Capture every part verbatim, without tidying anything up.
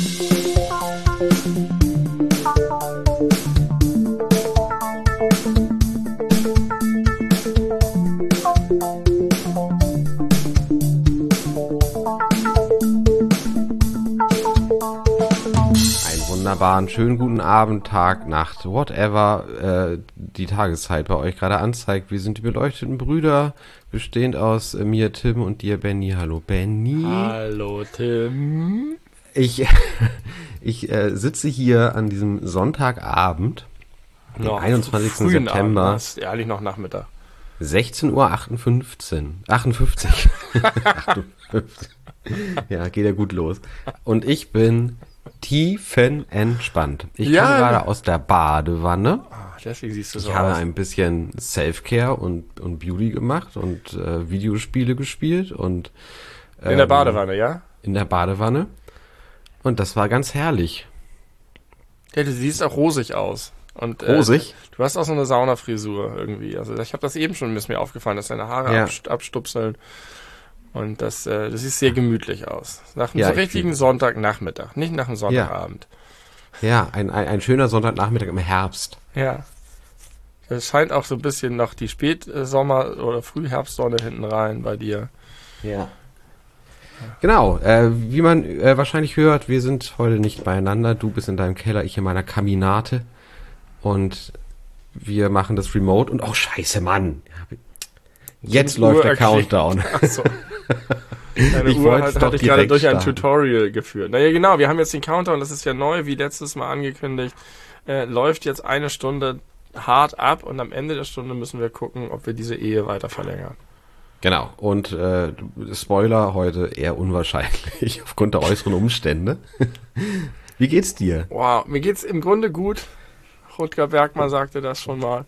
Wunderbaren, schönen guten Abend, Tag, Nacht, whatever äh, die Tageszeit bei euch gerade anzeigt. Wir sind die beleuchteten Brüder, bestehend aus äh, mir, Tim, und dir, Benny. Hallo, Benny. Hallo, Tim. Ich, ich äh, sitze hier an diesem Sonntagabend, am Noch einundzwanzigsten September. Abend, ist ehrlich noch Nachmittag. sechzehn Uhr achtundfünfzig. achtundfünfzig. achtundfünfzig. Ja, geht ja gut los. Und ich bin tiefenentspannt. Ich Ja. komme gerade aus der Badewanne. Ah, deswegen siehst du so Ich habe aus. ein bisschen Self-Care und, und Beauty gemacht und äh, Videospiele gespielt und ähm, In der Badewanne, ja? in der Badewanne. Und das war ganz herrlich. Ja, du siehst auch rosig aus. Und, Rosig? Äh, du hast auch so eine Saunafrisur irgendwie. Also ich habe das eben schon, ist mir aufgefallen, dass deine Haare Ja. abst- abstupseln. Und das, äh, das sieht sehr gemütlich aus. Nach einem Ja, so ich richtigen fühle- Sonntagnachmittag, nicht nach einem Sonntagabend. Ja, ein, ein, ein schöner Sonntagnachmittag im Herbst. Ja. Es scheint auch so ein bisschen noch die Spätsommer- oder Frühherbstsonne hinten rein bei dir. Ja. Genau, äh, wie man äh, wahrscheinlich hört, wir sind heute nicht beieinander. Du bist in deinem Keller, ich in meiner Kaminate. Und wir machen das Remote. Und oh, scheiße, Mann. Jetzt Die läuft Uhr der erklingt. Countdown. Achso. Deine Ich Uhr wollte hat, es doch hatte ich gerade direkt durch ein starten. Tutorial geführt. Naja, genau, wir haben jetzt den Countdown, das ist ja neu, wie letztes Mal angekündigt. Äh, läuft jetzt eine Stunde hart ab und am Ende der Stunde müssen wir gucken, ob wir diese Ehe weiter verlängern. Genau, und äh, Spoiler, heute eher unwahrscheinlich aufgrund der äußeren Umstände. Wie geht's dir? Wow, mir geht's im Grunde gut. Rutger Bergmann sagte das schon mal.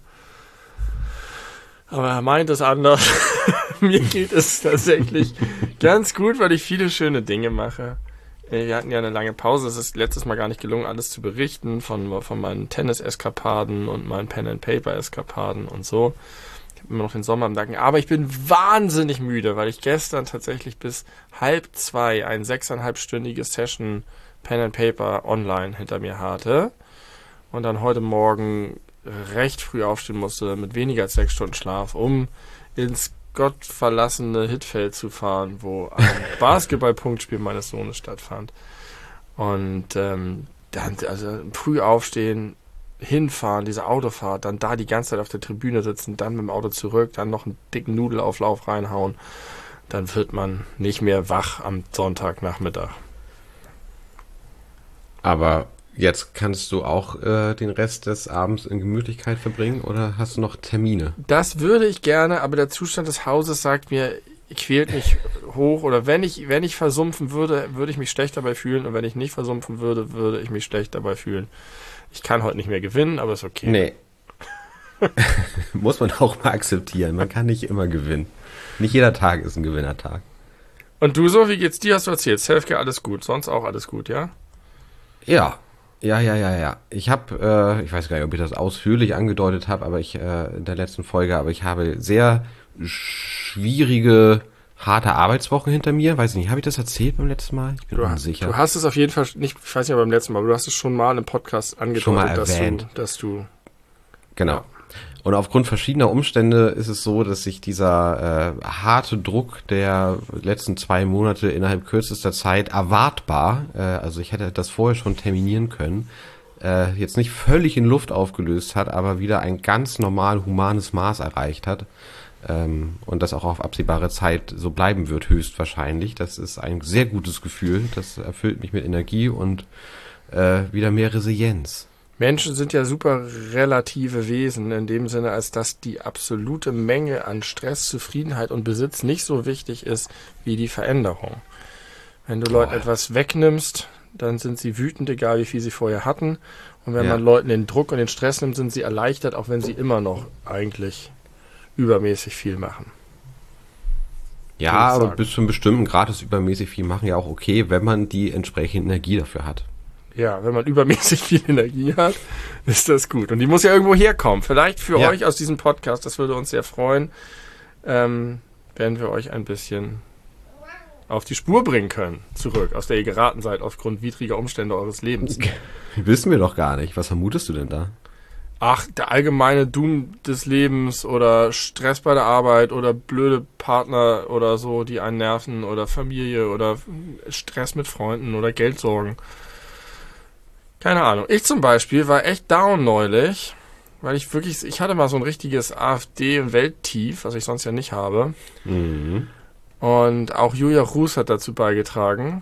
Aber er meint es anders. Mir geht es tatsächlich ganz gut, weil ich viele schöne Dinge mache. Äh, Wir hatten ja eine lange Pause. Es ist letztes Mal gar nicht gelungen, alles zu berichten von, von meinen Tennis-Eskapaden und meinen Pen-and-Paper-Eskapaden und so. Ich habe immer noch den Sommer im Nacken. Aber ich bin wahnsinnig müde, weil ich gestern tatsächlich bis halb zwei ein sechseinhalbstündiges Session Pen-and-Paper online hinter mir hatte. Und dann heute Morgen recht früh aufstehen musste, mit weniger als sechs Stunden Schlaf, um ins gottverlassene Hittfeld zu fahren, wo ein Basketballpunktspiel meines Sohnes stattfand. Und ähm, dann also früh aufstehen, hinfahren, diese Autofahrt, dann da die ganze Zeit auf der Tribüne sitzen, dann mit dem Auto zurück, dann noch einen dicken Nudelauflauf reinhauen, dann wird man nicht mehr wach am Sonntagnachmittag. Aber jetzt kannst du auch äh, den Rest des Abends in Gemütlichkeit verbringen oder hast du noch Termine? Das würde ich gerne, aber der Zustand des Hauses sagt mir, quält mich hoch, oder wenn ich, wenn ich versumpfen würde, würde ich mich schlecht dabei fühlen, und wenn ich nicht versumpfen würde, würde ich mich schlecht dabei fühlen. Ich kann heute nicht mehr gewinnen, aber ist okay. Nee. Muss man auch mal akzeptieren. Man kann nicht immer gewinnen. Nicht jeder Tag ist ein Gewinnertag. Und du so, wie geht's dir? Hast du erzählt? Selfcare, alles gut, sonst auch alles gut, ja? Ja, ja, ja, ja, ja. Ich habe, äh, ich weiß gar nicht, ob ich das ausführlich angedeutet habe, aber ich äh, in der letzten Folge, aber ich habe sehr schwierige, harte Arbeitswochen hinter mir. Weiß ich nicht, habe ich das erzählt beim letzten Mal? Ich bin Du, unsicher. du hast es auf jeden Fall, nicht, ich weiß nicht, aber beim letzten Mal, aber du hast es schon mal im Podcast angedeutet, Schon mal dass, du, erwähnt. dass du... Genau. Ja. Und aufgrund verschiedener Umstände ist es so, dass sich dieser äh, harte Druck der letzten zwei Monate innerhalb kürzester Zeit erwartbar, äh, also ich hätte das vorher schon terminieren können, äh, jetzt nicht völlig in Luft aufgelöst hat, aber wieder ein ganz normal humanes Maß erreicht hat. Ähm, und das auch auf absehbare Zeit so bleiben wird, höchstwahrscheinlich. Das ist ein sehr gutes Gefühl. Das erfüllt mich mit Energie und äh, wieder mehr Resilienz. Menschen sind ja super relative Wesen in dem Sinne, als dass die absolute Menge an Stress, Zufriedenheit und Besitz nicht so wichtig ist wie die Veränderung. Wenn du Leuten Boah. etwas wegnimmst, dann sind sie wütend, egal wie viel sie vorher hatten. Und wenn Ja. man Leuten den Druck und den Stress nimmt, sind sie erleichtert, auch wenn sie immer noch eigentlich übermäßig viel machen. Ja, Würde ich aber sagen. bis zu einem bestimmten Grad ist übermäßig viel machen ja auch okay, wenn man die entsprechende Energie dafür hat. Ja, wenn man übermäßig viel Energie hat, ist das gut. Und die muss ja irgendwo herkommen. Vielleicht für Ja. euch aus diesem Podcast, das würde uns sehr freuen, ähm, wenn wir euch ein bisschen auf die Spur bringen können, zurück, aus der ihr geraten seid, aufgrund widriger Umstände eures Lebens. Wissen wir doch gar nicht. Was vermutest du denn da? Ach, der allgemeine Doom des Lebens oder Stress bei der Arbeit oder blöde Partner oder so, die einen nerven oder Familie oder Stress mit Freunden oder Geldsorgen. Keine Ahnung. Ich zum Beispiel war echt down neulich, weil ich wirklich, ich hatte mal so ein richtiges AfD- und Welttief, was ich sonst ja nicht habe. Mhm. Und auch Julia Ruß hat dazu beigetragen.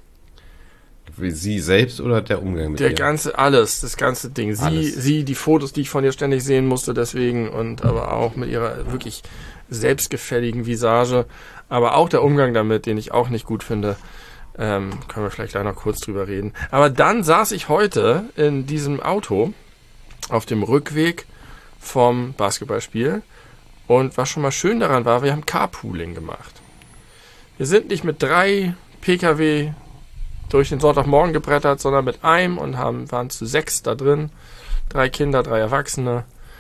Wie sie selbst oder der Umgang mit Der ihr? ganze, alles, das ganze Ding. Sie, Alles. sie, die Fotos, die ich von ihr ständig sehen musste, deswegen und aber auch mit ihrer wirklich selbstgefälligen Visage, aber auch der Umgang damit, den ich auch nicht gut finde, ähm, können wir vielleicht gleich noch kurz drüber reden. Aber dann saß ich heute in diesem Auto auf dem Rückweg vom Basketballspiel und was schon mal schön daran war, wir haben Carpooling gemacht. Wir sind nicht mit drei Pkw durch den Sonntagmorgen gebrettert, sondern mit einem und haben, waren zu sechs da drin. Drei Kinder, drei Erwachsene.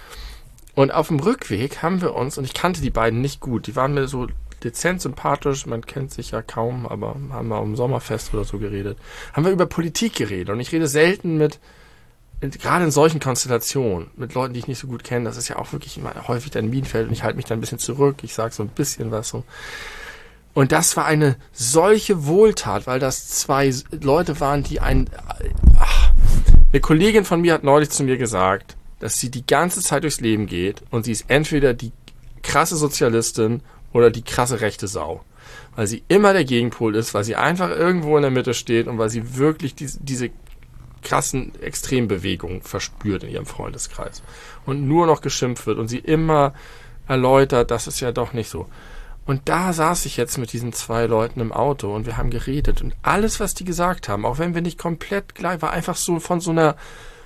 Und auf dem Rückweg haben wir uns, und ich kannte die beiden nicht gut, die waren mir so dezent sympathisch, man kennt sich ja kaum, aber haben wir um Sommerfest oder so geredet, haben wir über Politik geredet. Und ich rede selten mit, mit gerade in solchen Konstellationen, mit Leuten, die ich nicht so gut kenne, das ist ja auch wirklich immer häufig dann Minenfeld und ich halte mich da ein bisschen zurück, ich sage so ein bisschen was so. Und das war eine solche Wohltat, weil das zwei Leute waren, die ein... Ach, eine Kollegin von mir hat neulich zu mir gesagt, dass sie die ganze Zeit durchs Leben geht und sie ist entweder die krasse Sozialistin oder die krasse rechte Sau. Weil sie immer der Gegenpol ist, weil sie einfach irgendwo in der Mitte steht und weil sie wirklich diese, diese krassen Extrembewegungen verspürt in ihrem Freundeskreis. Und nur noch geschimpft wird und sie immer erläutert, das ist ja doch nicht so. Und da saß ich jetzt mit diesen zwei Leuten im Auto und wir haben geredet. Und alles, was die gesagt haben, auch wenn wir nicht komplett gleich, war einfach so von so einer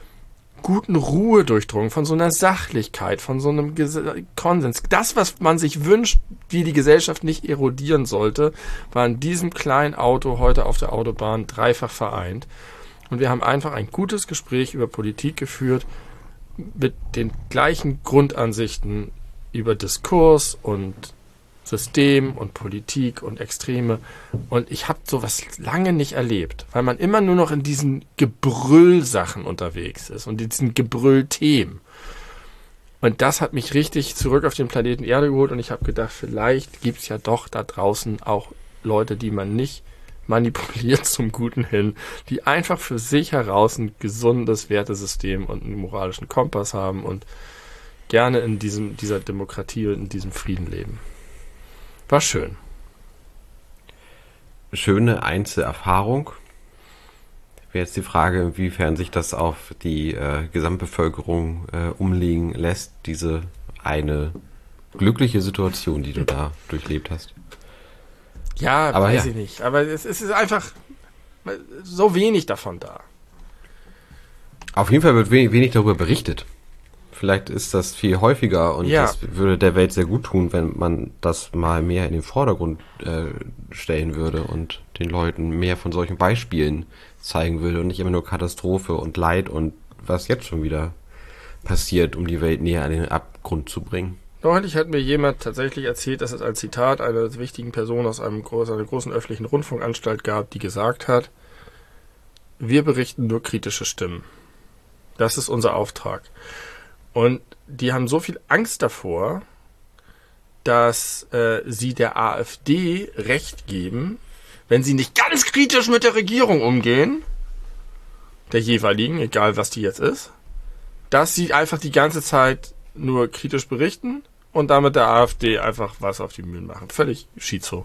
guten Ruhe durchdrungen, von so einer Sachlichkeit, von so einem Ges- Konsens. Das, was man sich wünscht, wie die Gesellschaft nicht erodieren sollte, war in diesem kleinen Auto heute auf der Autobahn dreifach vereint. Und wir haben einfach ein gutes Gespräch über Politik geführt, mit den gleichen Grundansichten über Diskurs und System und Politik und Extreme. Und ich habe sowas lange nicht erlebt, weil man immer nur noch in diesen Gebrüllsachen unterwegs ist und in diesen Gebrüllthemen. Und das hat mich richtig zurück auf den Planeten Erde geholt und ich habe gedacht, vielleicht gibt es ja doch da draußen auch Leute, die man nicht manipuliert zum Guten hin, die einfach für sich heraus ein gesundes Wertesystem und einen moralischen Kompass haben und gerne in diesem, dieser Demokratie und in diesem Frieden leben. War schön. Schöne Einzelerfahrung. Wäre jetzt die Frage, inwiefern sich das auf die äh, Gesamtbevölkerung äh, umlegen lässt, diese eine glückliche Situation, die du da durchlebt hast. Ja, Aber weiß ja. ich nicht. Aber es, es ist einfach so wenig davon da. Auf jeden Fall wird wenig, wenig darüber berichtet. Vielleicht ist das viel häufiger und Ja. das würde der Welt sehr gut tun, wenn man das mal mehr in den Vordergrund äh, stellen würde und den Leuten mehr von solchen Beispielen zeigen würde und nicht immer nur Katastrophe und Leid und was jetzt schon wieder passiert, um die Welt näher an den Abgrund zu bringen. Neulich hat mir jemand tatsächlich erzählt, dass es ein Zitat einer wichtigen Person aus einem groß, einer großen öffentlichen Rundfunkanstalt gab, die gesagt hat, wir berichten nur kritische Stimmen. Das ist unser Auftrag. Und die haben so viel Angst davor, dass äh, sie der AfD Recht geben, wenn sie nicht ganz kritisch mit der Regierung umgehen, der jeweiligen, egal was die jetzt ist, dass sie einfach die ganze Zeit nur kritisch berichten und damit der AfD einfach was auf die Mühlen machen. Völlig schizo.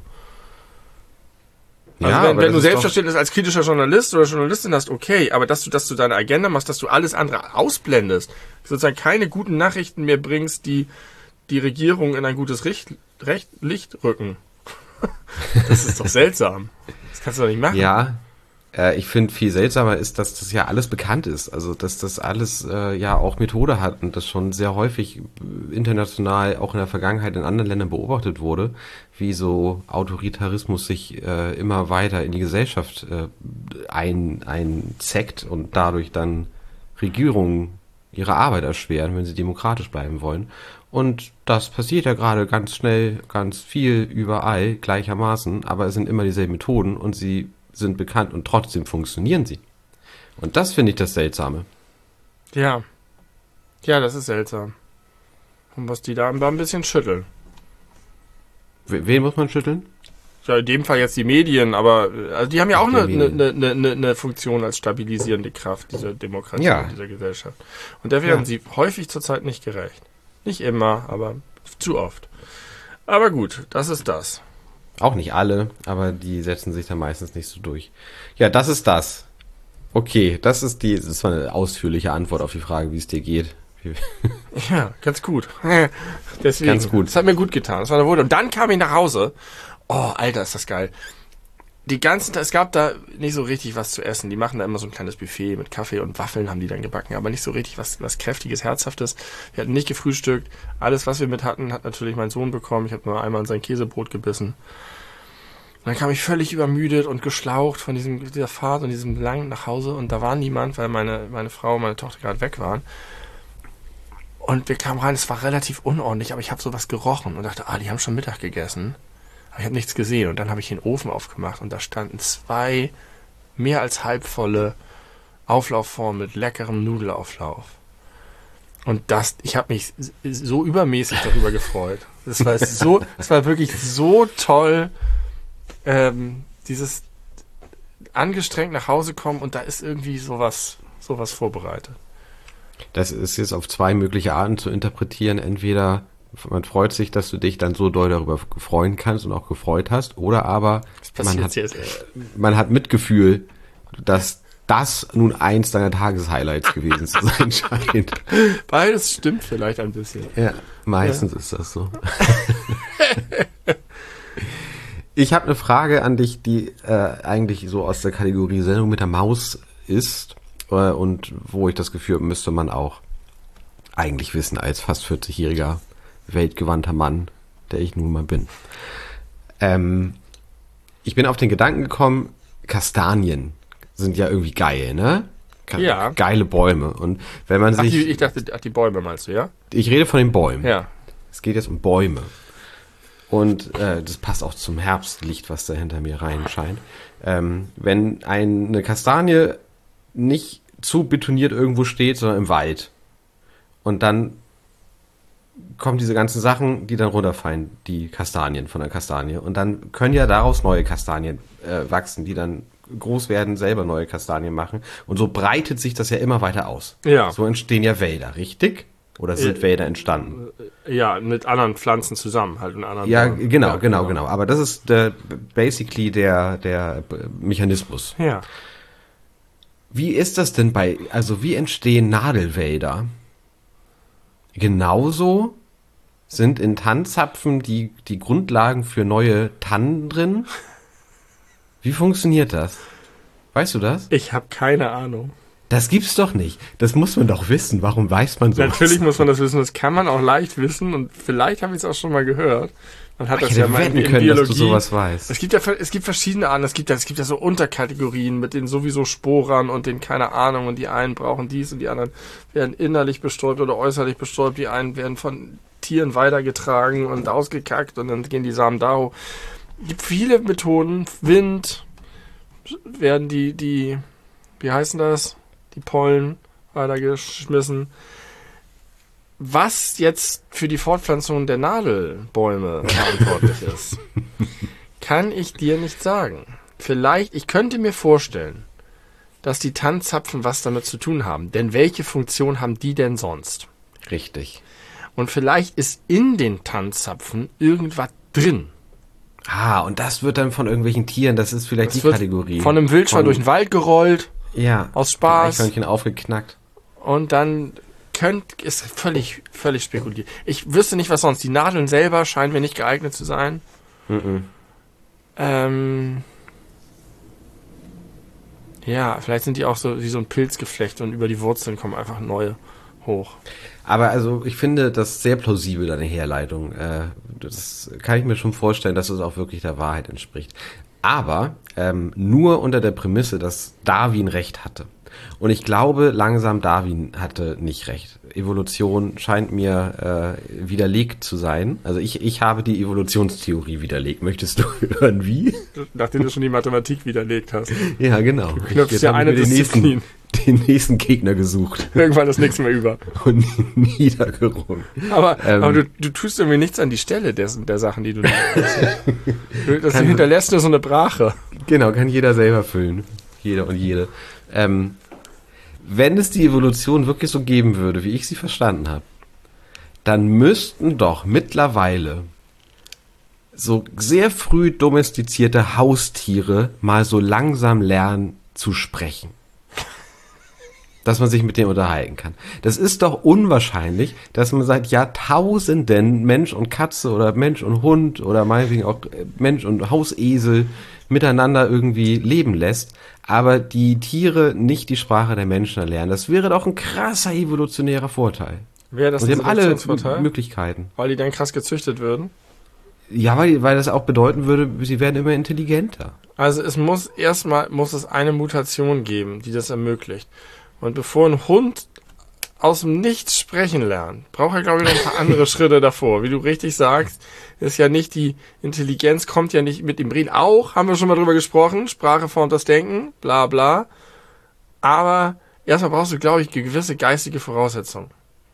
Also Ja, wenn, aber wenn du das ist Selbstverständnis als kritischer Journalist oder Journalistin hast, okay, aber dass du, dass du deine Agenda machst, dass du alles andere ausblendest, sozusagen keine guten Nachrichten mehr bringst, die die Regierung in ein gutes Richt, Recht, Licht rücken. Das ist doch seltsam. Das kannst du doch nicht machen. Ja, äh, ich finde viel seltsamer ist, dass das ja alles bekannt ist. Also, dass das alles äh, ja auch Methode hat und das schon sehr häufig international, auch in der Vergangenheit in anderen Ländern beobachtet wurde, wie so Autoritarismus sich äh, immer weiter in die Gesellschaft äh, ein, einzeckt und dadurch dann Regierungen ihre Arbeit erschweren, wenn sie demokratisch bleiben wollen. Und das passiert ja gerade ganz schnell, ganz viel, überall, gleichermaßen. Aber es sind immer dieselben Methoden und sie sind bekannt und trotzdem funktionieren sie. Und das finde ich das Seltsame. Ja. Ja, das ist seltsam. Und was die da ein bisschen schütteln. W- wen muss man schütteln? Ja, in dem Fall jetzt die Medien, aber also die haben ja auch Die eine, Medien. eine, eine, eine, eine Funktion als stabilisierende Kraft dieser Demokratie, Ja. dieser Gesellschaft. Und der werden Ja. sie häufig zurzeit nicht gerecht. Nicht immer, aber zu oft. Aber gut, das ist das. Auch nicht alle, aber die setzen sich da meistens nicht so durch. Ja, das ist das. Okay, das ist die, das war eine ausführliche Antwort auf die Frage, wie es dir geht. Ja, ganz gut. Deswegen, Ganz gut. Das hat mir gut getan. Das war eine Wunder. Und dann kam ich nach Hause. Oh, Alter, ist das geil. Die ganzen, es gab da nicht so richtig was zu essen. Die machen da immer so ein kleines Buffet mit Kaffee und Waffeln haben die dann gebacken, aber nicht so richtig was, was Kräftiges, Herzhaftes. Wir hatten nicht gefrühstückt. Alles, was wir mit hatten, hat natürlich mein Sohn bekommen. Ich habe nur einmal in sein Käsebrot gebissen. Und dann kam ich völlig übermüdet und geschlaucht von diesem, dieser Fahrt und diesem langen nach Hause und da war niemand, weil meine, meine Frau und meine Tochter gerade weg waren. Und wir kamen rein, es war relativ unordentlich, aber ich habe sowas gerochen und dachte, ah, die haben schon Mittag gegessen. Aber ich habe nichts gesehen und dann habe ich den Ofen aufgemacht und da standen zwei mehr als halbvolle Auflaufformen mit leckerem Nudelauflauf. Und das, ich habe mich so übermäßig darüber gefreut. Das war so, das war wirklich so toll, ähm, dieses angestrengt nach Hause kommen und da ist irgendwie sowas, sowas vorbereitet. Das ist jetzt auf zwei mögliche Arten zu interpretieren. Entweder man freut sich, dass du dich dann so doll darüber freuen kannst und auch gefreut hast, oder aber man hat, jetzt? man hat Mitgefühl, dass das nun eins deiner Tageshighlights gewesen zu sein scheint. Beides stimmt vielleicht ein bisschen. Ja, meistens ja. Ist das so. Ich habe eine Frage an dich, die äh, eigentlich so aus der Kategorie Sendung mit der Maus ist äh, und wo ich das Gefühl habe, müsste man auch eigentlich wissen als fast vierzigjähriger weltgewandter Mann, der ich nun mal bin. Ähm, ich bin auf den Gedanken gekommen, Kastanien sind ja irgendwie geil, ne? Ka- Ja. Geile Bäume. Und wenn man Ach, sich... die, ich dachte, ach, die Bäume meinst du, ja? Ich rede von den Bäumen. Ja. Es geht jetzt um Bäume. Und äh, das passt auch zum Herbstlicht, was da hinter mir reinscheint. Ähm, wenn eine Kastanie nicht zu betoniert irgendwo steht, sondern im Wald. Und dann kommen diese ganzen Sachen, die dann runterfallen, die Kastanien von der Kastanie. Und dann können ja daraus neue Kastanien äh, wachsen, die dann groß werden, selber neue Kastanien machen. Und so breitet sich das ja immer weiter aus. Ja. So entstehen ja Wälder, richtig? Oder sind Äh, Wälder entstanden? Ja, mit anderen Pflanzen zusammen, halt mit anderen Ja, Bäumen. genau, Ja, genau, genau. Aber das ist der, basically der, der Mechanismus. Ja. Wie ist das denn bei, also wie entstehen Nadelwälder? Genauso sind in Tannenzapfen die, die Grundlagen für neue Tannen drin? Wie funktioniert das? Weißt du das? Ich habe keine Ahnung. Das gibt's doch nicht. Das muss man doch wissen. Warum weiß man sowas? Natürlich muss man das wissen, das kann man auch leicht wissen und vielleicht habe ich es auch schon mal gehört. Man hat Ich das hätte ja mal in, wetten in können, Biologie. dass du sowas weißt. Es gibt ja es gibt verschiedene Arten, es gibt ja, es gibt ja so Unterkategorien mit den sowieso Sporern und den keine Ahnung und die einen brauchen dies und die anderen werden innerlich bestäubt oder äußerlich bestäubt, die einen werden von Tieren weitergetragen und ausgekackt und dann gehen die Samen da hoch. Es gibt viele Methoden, Wind werden die die wie heißen das? Die Pollen weitergeschmissen. Was jetzt für die Fortpflanzung der Nadelbäume verantwortlich ist, kann ich dir nicht sagen. Vielleicht, ich könnte mir vorstellen, dass die Tannenzapfen was damit zu tun haben. Denn welche Funktion haben die denn sonst? Richtig. Und vielleicht ist in den Tannenzapfen irgendwas drin. Ah, und das wird dann von irgendwelchen Tieren, das ist vielleicht Das die wird Kategorie. von einem Wildschwein Von- durch den Wald gerollt, Ja. aus Spaß. Eichhörnchen aufgeknackt. Und dann könnt, ist völlig, völlig spekuliert. Ich wüsste nicht, was sonst. Die Nadeln selber scheinen mir nicht geeignet zu sein. Mhm. Ähm, ja, vielleicht sind die auch so wie so ein Pilzgeflecht und über die Wurzeln kommen einfach neue hoch. Aber also ich finde das sehr plausibel, deine Herleitung. Äh, das kann ich mir schon vorstellen, dass es auch wirklich der Wahrheit entspricht. Aber ähm, nur unter der Prämisse, dass Darwin recht hatte. Und ich glaube, langsam Darwin hatte nicht recht. Evolution scheint mir äh, widerlegt zu sein. Also ich, ich habe die Evolutionstheorie widerlegt. Möchtest du hören, wie? Nachdem du schon die Mathematik widerlegt hast. Ja, genau. Du knöpfst ja eine den Disziplin. nächsten, den nächsten Gegner gesucht. Irgendwann ist nichts mehr über. Und niedergerungen. Aber, Ähm, aber du, du tust irgendwie nichts an die Stelle dessen, der Sachen, die du nicht Das Kann- hinterlässt nur so eine Brache. Genau, kann jeder selber füllen. Jeder und jede. Ähm, wenn es die Evolution wirklich so geben würde, wie ich sie verstanden habe, dann müssten doch mittlerweile so sehr früh domestizierte Haustiere mal so langsam lernen zu sprechen. Dass man sich mit dem unterhalten kann. Das ist doch unwahrscheinlich, dass man seit Jahrtausenden Mensch und Katze oder Mensch und Hund oder meinetwegen auch Mensch und Hausesel miteinander irgendwie leben lässt, aber die Tiere nicht die Sprache der Menschen erlernen. Das wäre doch ein krasser evolutionärer Vorteil. Wäre das Und die ein haben alle Selektionsvorteil? Möglichkeiten. Weil die dann krass gezüchtet würden? Ja, weil, weil das auch bedeuten würde, sie werden immer intelligenter. Also es muss erstmal, muss es eine Mutation geben, die das ermöglicht. Und bevor ein Hund aus dem Nichts sprechen lernt, braucht er, glaube ich, noch ein paar andere Schritte davor. Wie du richtig sagst, ist ja nicht die Intelligenz, kommt ja nicht mit dem Reden. Auch, haben wir schon mal drüber gesprochen, Sprache formt das Denken, bla bla. Aber erstmal brauchst du, glaube ich, gewisse geistige Voraussetzungen.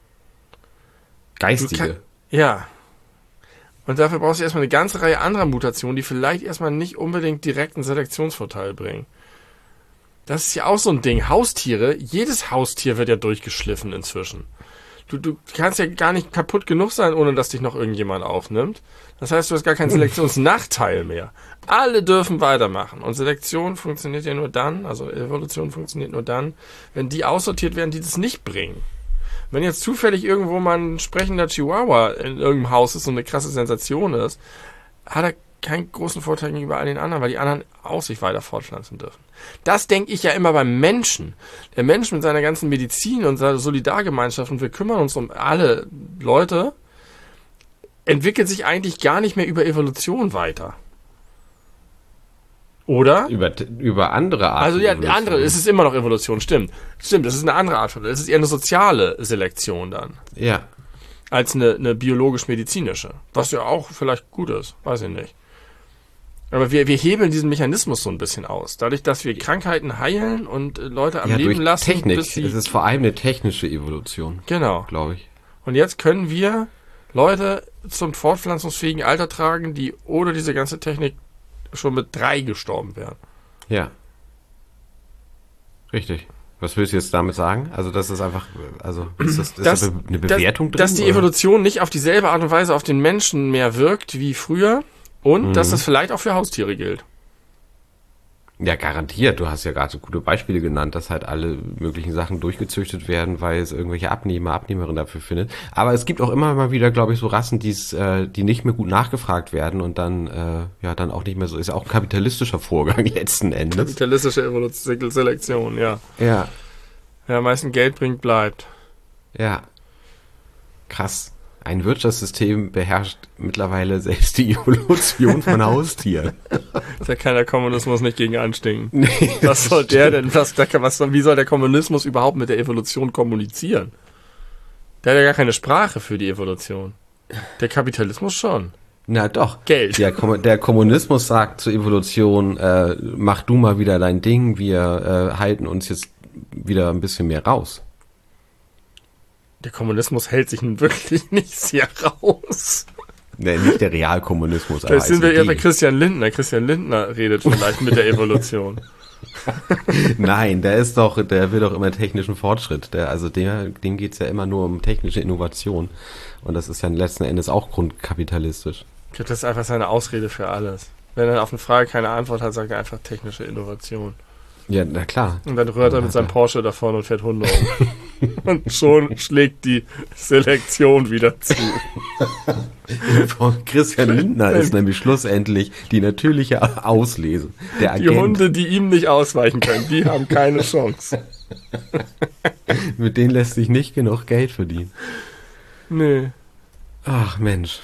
Geistige. Du kann- Ja. Und dafür brauchst du erstmal eine ganze Reihe anderer Mutationen, die vielleicht erstmal nicht unbedingt direkt einen Selektionsvorteil bringen. Das ist ja auch so ein Ding. Haustiere, jedes Haustier wird ja durchgeschliffen inzwischen. Du, du kannst ja gar nicht kaputt genug sein, ohne dass dich noch irgendjemand aufnimmt. Das heißt, du hast gar keinen Selektionsnachteil mehr. Alle dürfen weitermachen. Und Selektion funktioniert ja nur dann, also Evolution funktioniert nur dann, wenn die aussortiert werden, die das nicht bringen. Wenn jetzt zufällig irgendwo mal ein sprechender Chihuahua in irgendeinem Haus ist und eine krasse Sensation ist, hat er keinen großen Vorteil gegenüber all den anderen, weil die anderen auch sich weiter fortpflanzen dürfen. Das denke ich ja immer beim Menschen. Der Mensch mit seiner ganzen Medizin und seiner Solidargemeinschaft, und wir kümmern uns um alle Leute, entwickelt sich eigentlich gar nicht mehr über Evolution weiter. Oder? Über, über andere Arten. Also ja, Evolution. andere, es ist immer noch Evolution, stimmt. Stimmt, es ist eine andere Art von, es ist eher eine soziale Selektion dann, Ja. als eine, eine biologisch-medizinische. Was ja auch vielleicht gut ist, weiß ich nicht. Aber wir, wir hebeln diesen Mechanismus so ein bisschen aus. Dadurch, dass wir Krankheiten heilen und äh, Leute am Ja, Leben durch lassen, Technik. bis sie... Es ist vor allem eine technische Evolution, Genau. glaube ich. Und jetzt können wir Leute zum fortpflanzungsfähigen Alter tragen, die ohne diese ganze Technik schon mit drei gestorben wären. Ja. Richtig. Was willst du jetzt damit sagen? Also das ist einfach, also ist das, ist Dass- da eine Bewertung dass, drin? Dass die oder? Evolution nicht auf dieselbe Art und Weise auf den Menschen mehr wirkt wie früher und Mhm. dass das vielleicht auch für Haustiere gilt. Ja, garantiert. Du hast ja gerade so gute Beispiele genannt, dass halt alle möglichen Sachen durchgezüchtet werden, weil es irgendwelche Abnehmer, Abnehmerinnen dafür findet. Aber es gibt auch immer mal wieder, glaube ich, so Rassen, die's, äh, die nicht mehr gut nachgefragt werden und dann, äh, ja, dann auch nicht mehr so, ist ja auch ein kapitalistischer Vorgang letzten Endes. Kapitalistische Evolution, Selektion, ja. Ja, Wer am meisten Geld bringt, bleibt. ja. Krass. Ein Wirtschaftssystem beherrscht mittlerweile selbst die Evolution von Haustieren. Ist ja keiner Kommunismus nicht gegen anstinken. Was soll der denn, was, was, wie soll der Kommunismus überhaupt mit der Evolution kommunizieren? Der hat ja gar keine Sprache für die Evolution. Der Kapitalismus schon. Na doch. Geld. Der, Kom der Kommunismus sagt zur Evolution, äh, mach du mal wieder dein Ding, wir äh, halten uns jetzt wieder ein bisschen mehr raus. Der Kommunismus hält sich nun wirklich nicht sehr raus. Nee, nicht der Realkommunismus. aber Vielleicht sind als wir eher Idee. bei Christian Lindner. Christian Lindner redet vielleicht mit der Evolution. Nein, der ist doch, der will doch immer technischen Fortschritt. Der, also der, dem geht's ja immer nur um technische Innovation. Und das ist ja letzten Endes auch grundkapitalistisch. Ich glaube, das ist einfach seine Ausrede für alles. Wenn er auf eine Frage keine Antwort hat, sagt er einfach technische Innovation. Ja, na klar. Und dann rührt er mit seinem Porsche davon und fährt Hunde um. Und schon schlägt die Selektion wieder zu. Von Christian Lindner ist nämlich schlussendlich die natürliche Auslese. Der Die Agent, Hunde, die ihm nicht ausweichen können, die haben keine Chance. mit denen lässt sich nicht genug Geld verdienen. Nee. Ach Mensch.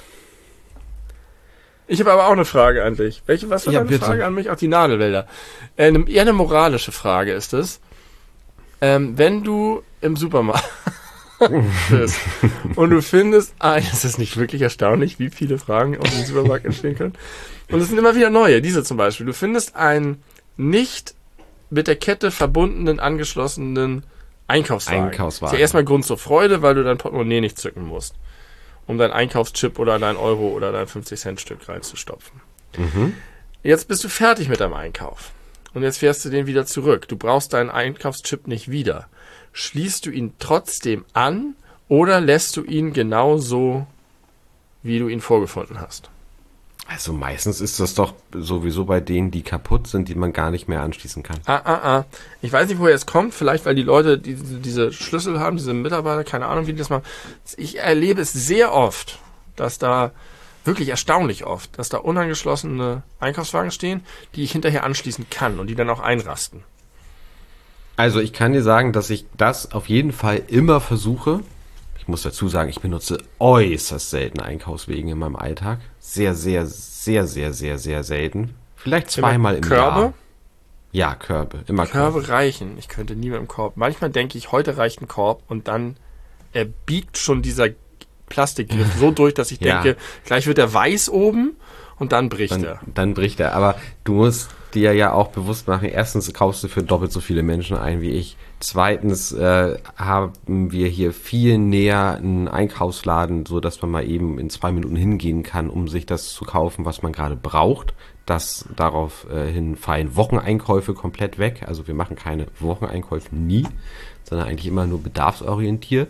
Ich habe aber auch eine Frage an dich. Welche, was war Ja, deine bitte. Frage an mich? Auch die Nadelwälder. Äh, eine, eher eine moralische Frage ist es. Ähm, wenn du im Supermarkt bist und du findest, ah, das ist nicht wirklich erstaunlich, wie viele Fragen aus dem Supermarkt entstehen können. Und es sind immer wieder neue, diese zum Beispiel. Du findest einen nicht mit der Kette verbundenen, angeschlossenen Einkaufswagen. Einkaufswagen. Ist ja erstmal Grund zur Freude, weil du dein Portemonnaie nicht zücken musst, um dein Einkaufschip oder dein Euro oder dein fünfzig-Cent-Stück reinzustopfen. Mhm. Jetzt bist du fertig mit deinem Einkauf. Und jetzt fährst du den wieder zurück. Du brauchst deinen Einkaufschip nicht wieder. Schließt du ihn trotzdem an oder lässt du ihn genauso, wie du ihn vorgefunden hast? Also meistens ist das doch sowieso bei denen, die kaputt sind, die man gar nicht mehr anschließen kann. Ah, ah, ah. Ich weiß nicht, woher es kommt. Vielleicht, weil die Leute die, diese Schlüssel haben, diese Mitarbeiter, keine Ahnung, wie die das machen. Ich erlebe es sehr oft, dass da, wirklich erstaunlich oft, dass da unangeschlossene Einkaufswagen stehen, die ich hinterher anschließen kann und die dann auch einrasten. Also ich kann dir sagen, dass ich das auf jeden Fall immer versuche. Ich muss dazu sagen, ich benutze äußerst selten Einkaufswegen in meinem Alltag. Sehr, sehr, sehr, sehr, sehr, sehr selten. Vielleicht zweimal im Körbe? Jahr. Ja, Körbe. Immer Körbe Körbe. reichen. Ich könnte nie mit dem Korb. Manchmal denke ich, heute reicht ein Korb und dann er biegt schon dieser Plastikgriff so durch, dass ich Ja. denke, gleich wird er weiß oben und dann bricht Dann, er. dann bricht er. Aber du musst dir ja auch bewusst machen, erstens kaufst du für doppelt so viele Menschen ein wie ich. Zweitens äh, haben wir hier viel näher einen Einkaufsladen, so dass man mal eben in zwei Minuten hingehen kann, um sich das zu kaufen, was man gerade braucht. Das daraufhin äh, fallen Wocheneinkäufe komplett weg. Also wir machen keine Wocheneinkäufe nie, sondern eigentlich immer nur bedarfsorientiert.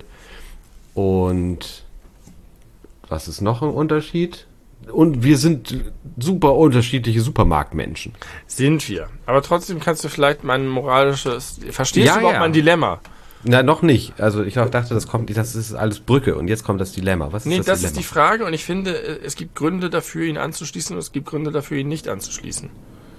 Und was ist noch ein Unterschied? Und wir sind super unterschiedliche Supermarktmenschen. Sind wir. Aber trotzdem kannst du vielleicht mein moralisches... Verstehst Ja, du überhaupt ja. mein Dilemma? Na, noch nicht. Also ich auch dachte, das kommt, das ist alles Brücke und jetzt kommt das Dilemma. Was ist Nee, das, das Dilemma? ist die Frage und ich finde, es gibt Gründe dafür, ihn anzuschließen und es gibt Gründe dafür, ihn nicht anzuschließen.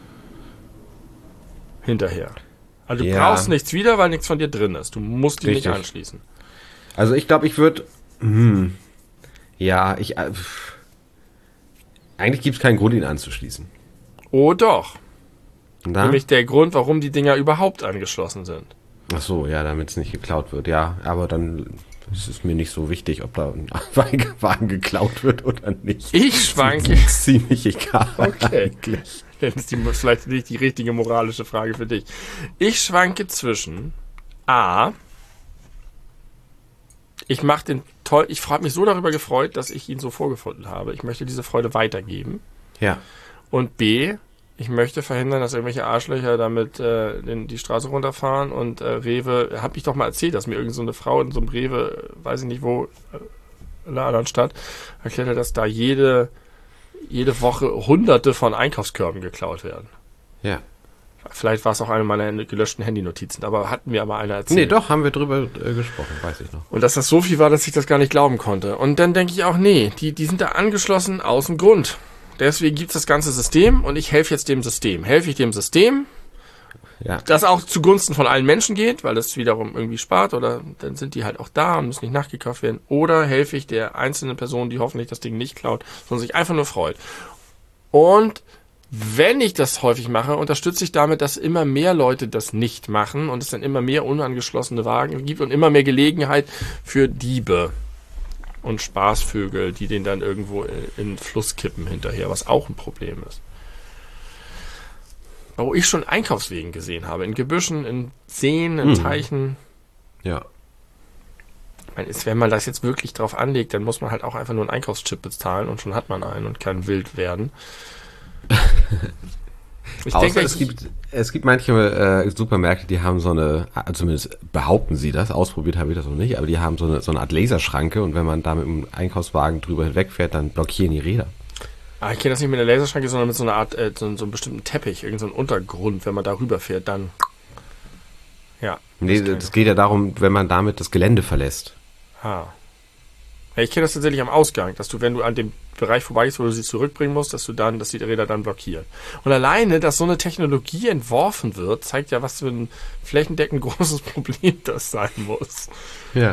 Hinterher. Also du Ja. brauchst nichts wieder, weil nichts von dir drin ist. Du musst ihn Richtig. nicht anschließen. Also ich glaube, ich würde, hm, ja, ich, äh, pff. eigentlich gibt es keinen Grund, ihn anzuschließen. Oh doch. Na? Nämlich der Grund, warum die Dinger überhaupt angeschlossen sind. Ach so, ja, damit es nicht geklaut wird, ja. Aber dann ist es mir nicht so wichtig, ob da ein Wagen geklaut wird oder nicht. Ich schwanke. Ist ziemlich egal. Okay. Eigentlich. Das ist die, vielleicht nicht die richtige moralische Frage für dich. Ich schwanke zwischen A. Ich mache den toll. Ich habe mich so darüber gefreut, dass ich ihn so vorgefunden habe. Ich möchte diese Freude weitergeben. Ja. Und B. Ich möchte verhindern, dass irgendwelche Arschlöcher damit äh, den, die Straße runterfahren und äh, Rewe, hab ich doch mal erzählt, dass mir irgend so eine Frau in so einem Rewe, weiß ich nicht wo, äh, in einer anderen Stadt, erklärte, dass da jede, jede Woche hunderte von Einkaufskörben geklaut werden. Ja. Vielleicht war es auch eine meiner gelöschten Handynotizen, aber hatten mir aber einer erzählt. Nee, doch, haben wir drüber äh, gesprochen, weiß ich noch. Und dass das so viel war, dass ich das gar nicht glauben konnte. Und dann denke ich auch, nee, die, die sind da angeschlossen aus dem Grund. Deswegen gibt es das ganze System und ich helfe jetzt dem System. Helfe ich dem System, Ja. das auch zugunsten von allen Menschen geht, weil das wiederum irgendwie spart oder dann sind die halt auch da und müssen nicht nachgekauft werden. Oder helfe ich der einzelnen Person, die hoffentlich das Ding nicht klaut, sondern sich einfach nur freut. Und wenn ich das häufig mache, unterstütze ich damit, dass immer mehr Leute das nicht machen und es dann immer mehr unangeschlossene Wagen gibt und immer mehr Gelegenheit für Diebe und Spaßvögel, die den dann irgendwo in den Fluss kippen hinterher, was auch ein Problem ist. Wo ich schon Einkaufswegen gesehen habe, in Gebüschen, in Seen, in Mhm. Teichen. Ja. Ich meine, ist, wenn man das jetzt wirklich drauf anlegt, dann muss man halt auch einfach nur einen Einkaufschip bezahlen und schon hat man einen und kann wild werden. Ich Außer denke, es ich, gibt, es gibt manche äh, Supermärkte, die haben so eine, äh, zumindest behaupten sie das, ausprobiert habe ich das noch nicht, aber die haben so eine, so eine Art Laserschranke und wenn man da mit dem Einkaufswagen drüber hinwegfährt, dann blockieren die Räder. ah, ich kenne das nicht mit der Laserschranke, sondern mit so einer Art, äh, so, so einem bestimmten Teppich, irgendein so Untergrund, wenn man da rüberfährt, dann, ja. Nee, das das geht ja darum, wenn man damit das Gelände verlässt. Ah. Ja, ich kenne das tatsächlich am Ausgang, dass du, wenn du an dem Bereich vorbeigehst, wo du sie zurückbringen musst, dass du dann, dass die Räder dann blockieren. Und alleine, dass so eine Technologie entworfen wird, zeigt ja, was für ein flächendeckend großes Problem das sein muss. Ja.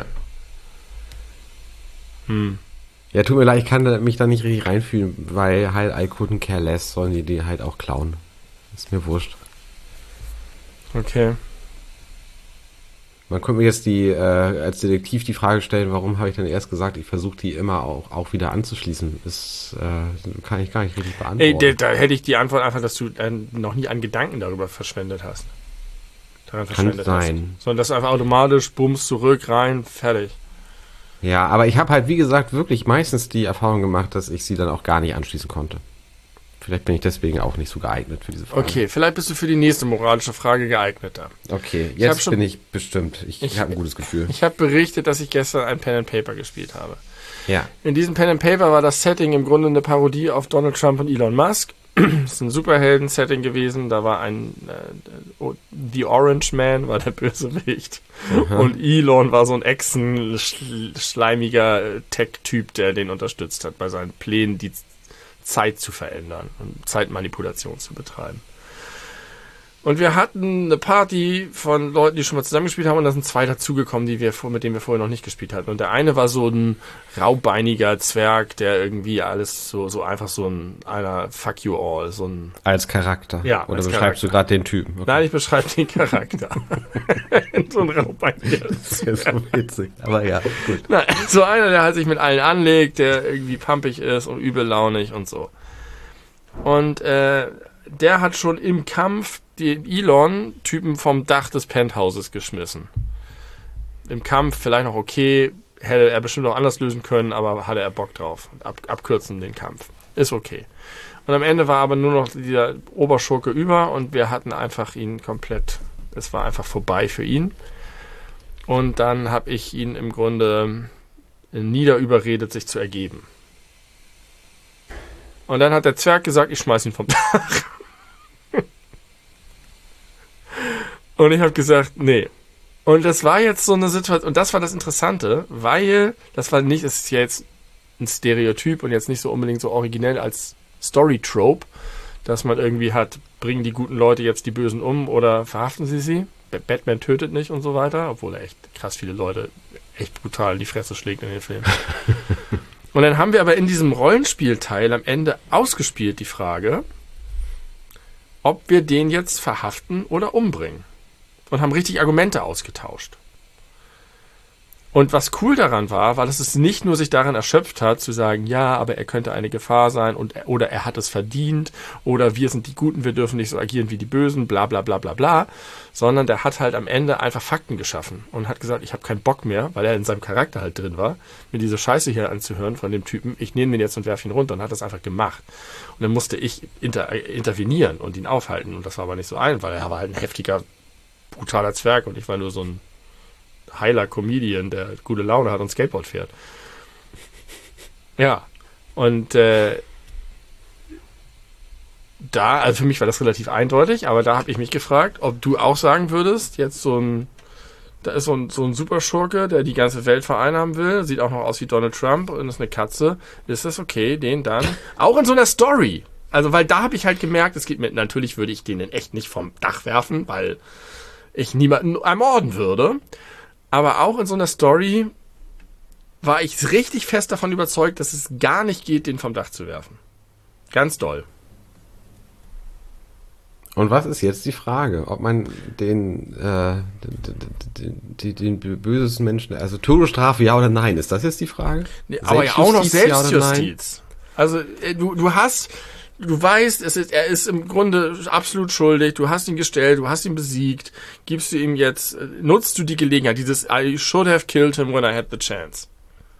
Hm. Ja, tut mir leid, ich kann da- mich da nicht richtig reinfühlen, weil halt I couldn't care less, sollen die die halt auch klauen. Ist mir wurscht. Okay. Man könnte mir jetzt die äh, als Detektiv die Frage stellen, warum habe ich denn erst gesagt, ich versuche die immer auch, auch wieder anzuschließen. Das äh, kann ich gar nicht richtig beantworten. Ey, da, da hätte ich die Antwort einfach, dass du äh, noch nie einen Gedanken darüber verschwendet hast. Daran verschwendet Kann sein. hast. Sondern das einfach automatisch, bums, zurück, rein, fertig. Ja, aber ich habe halt, wie gesagt, wirklich meistens die Erfahrung gemacht, dass ich sie dann auch gar nicht anschließen konnte. Vielleicht bin ich deswegen auch nicht so geeignet für diese Frage. Okay, vielleicht bist du für die nächste moralische Frage geeigneter. Okay, Ich hab jetzt schon- bin ich bestimmt. Ich, Ich- habe ein gutes Gefühl. Ich habe berichtet, dass ich gestern ein Pen and Paper gespielt habe. Ja. In diesem Pen and Paper war das Setting im Grunde eine Parodie auf Donald Trump und Elon Musk. Das ist ein Superhelden-Setting gewesen. Da war ein äh, The Orange Man war der Bösewicht. Aha. Und Elon war so ein Echsen, schl- schleimiger äh, Tech-Typ, der den unterstützt hat bei seinen Plänen, die Zeit zu verändern und Zeitmanipulation zu betreiben. Und wir hatten eine Party von Leuten, die schon mal zusammengespielt haben, und da sind zwei dazugekommen, die wir vor, mit denen wir vorher noch nicht gespielt hatten. Und der eine war so ein raubeiniger Zwerg, der irgendwie alles so, so einfach so ein einer Fuck you all, so ein. Als Charakter. Ja, Oder als beschreibst Charakter. du gerade den Typen? Okay. Nein, ich beschreibe den Charakter. So ein raubeiniger Das ist ja so witzig. Aber ja, gut. Nein, so einer, der halt sich mit allen anlegt, der irgendwie pampig ist und übellaunig und so. Und äh, der hat schon im Kampf den Elon-Typen vom Dach des Penthauses geschmissen. Im Kampf vielleicht noch okay, hätte er bestimmt auch anders lösen können, aber hatte er Bock drauf. Ab, abkürzen den Kampf. Ist okay. Und am Ende war aber nur noch dieser Oberschurke über und wir hatten einfach ihn komplett, es war einfach vorbei für ihn. Und dann habe ich ihn im Grunde niederüberredet, sich zu ergeben. Und dann hat der Zwerg gesagt, ich schmeiß ihn vom Dach. Und ich habe gesagt, nee. Und das war jetzt so eine Situation, und das war das Interessante, weil, das war nicht, das ist ja jetzt ein Stereotyp und jetzt nicht so unbedingt so originell als Story-Trope, dass man irgendwie hat, bringen die guten Leute jetzt die Bösen um oder verhaften sie sie. Batman tötet nicht und so weiter, obwohl er echt krass viele Leute echt brutal in die Fresse schlägt in den Filmen. Und dann haben wir aber in diesem Rollenspielteil am Ende ausgespielt die Frage, ob wir den jetzt verhaften oder umbringen. Und haben richtig Argumente ausgetauscht. Und was cool daran war, war, dass es nicht nur sich daran erschöpft hat, zu sagen, ja, aber er könnte eine Gefahr sein und oder er hat es verdient oder wir sind die Guten, wir dürfen nicht so agieren wie die Bösen, bla bla bla bla bla, sondern der hat halt am Ende einfach Fakten geschaffen und hat gesagt, ich habe keinen Bock mehr, weil er in seinem Charakter halt drin war, mir diese Scheiße hier anzuhören von dem Typen, ich nehme den jetzt und werfe ihn runter und hat das einfach gemacht. Und dann musste ich inter, intervenieren und ihn aufhalten und das war aber nicht so ein, weil er war halt ein heftiger, brutaler Zwerg und ich war nur so ein heiler Comedian, der gute Laune hat und Skateboard fährt. Ja, und äh, da, also für mich war das relativ eindeutig, aber da habe ich mich gefragt, ob du auch sagen würdest, jetzt so ein, da ist so ein, so ein Superschurke, der die ganze Welt vereinnahmen will, sieht auch noch aus wie Donald Trump und ist eine Katze, ist das okay, den dann, auch in so einer Story, also weil da habe ich halt gemerkt, es geht mit, natürlich würde ich den in echt nicht vom Dach werfen, weil ich niemanden ermorden würde, aber auch in so einer Story war ich richtig fest davon überzeugt, dass es gar nicht geht, den vom Dach zu werfen. Ganz doll. Und was ist jetzt die Frage? Ob man den, äh, den, den, den bösesten Menschen, also Todesstrafe, ja oder nein? Ist das jetzt die Frage? Nee, aber ja auch noch Selbstjustiz, ja oder nein? Selbstjustiz. Also äh, du, du hast, du weißt, es ist, er ist im Grunde absolut schuldig, du hast ihn gestellt, du hast ihn besiegt, gibst du ihm jetzt, äh, nutzt du die Gelegenheit, dieses I should have killed him when I had the chance.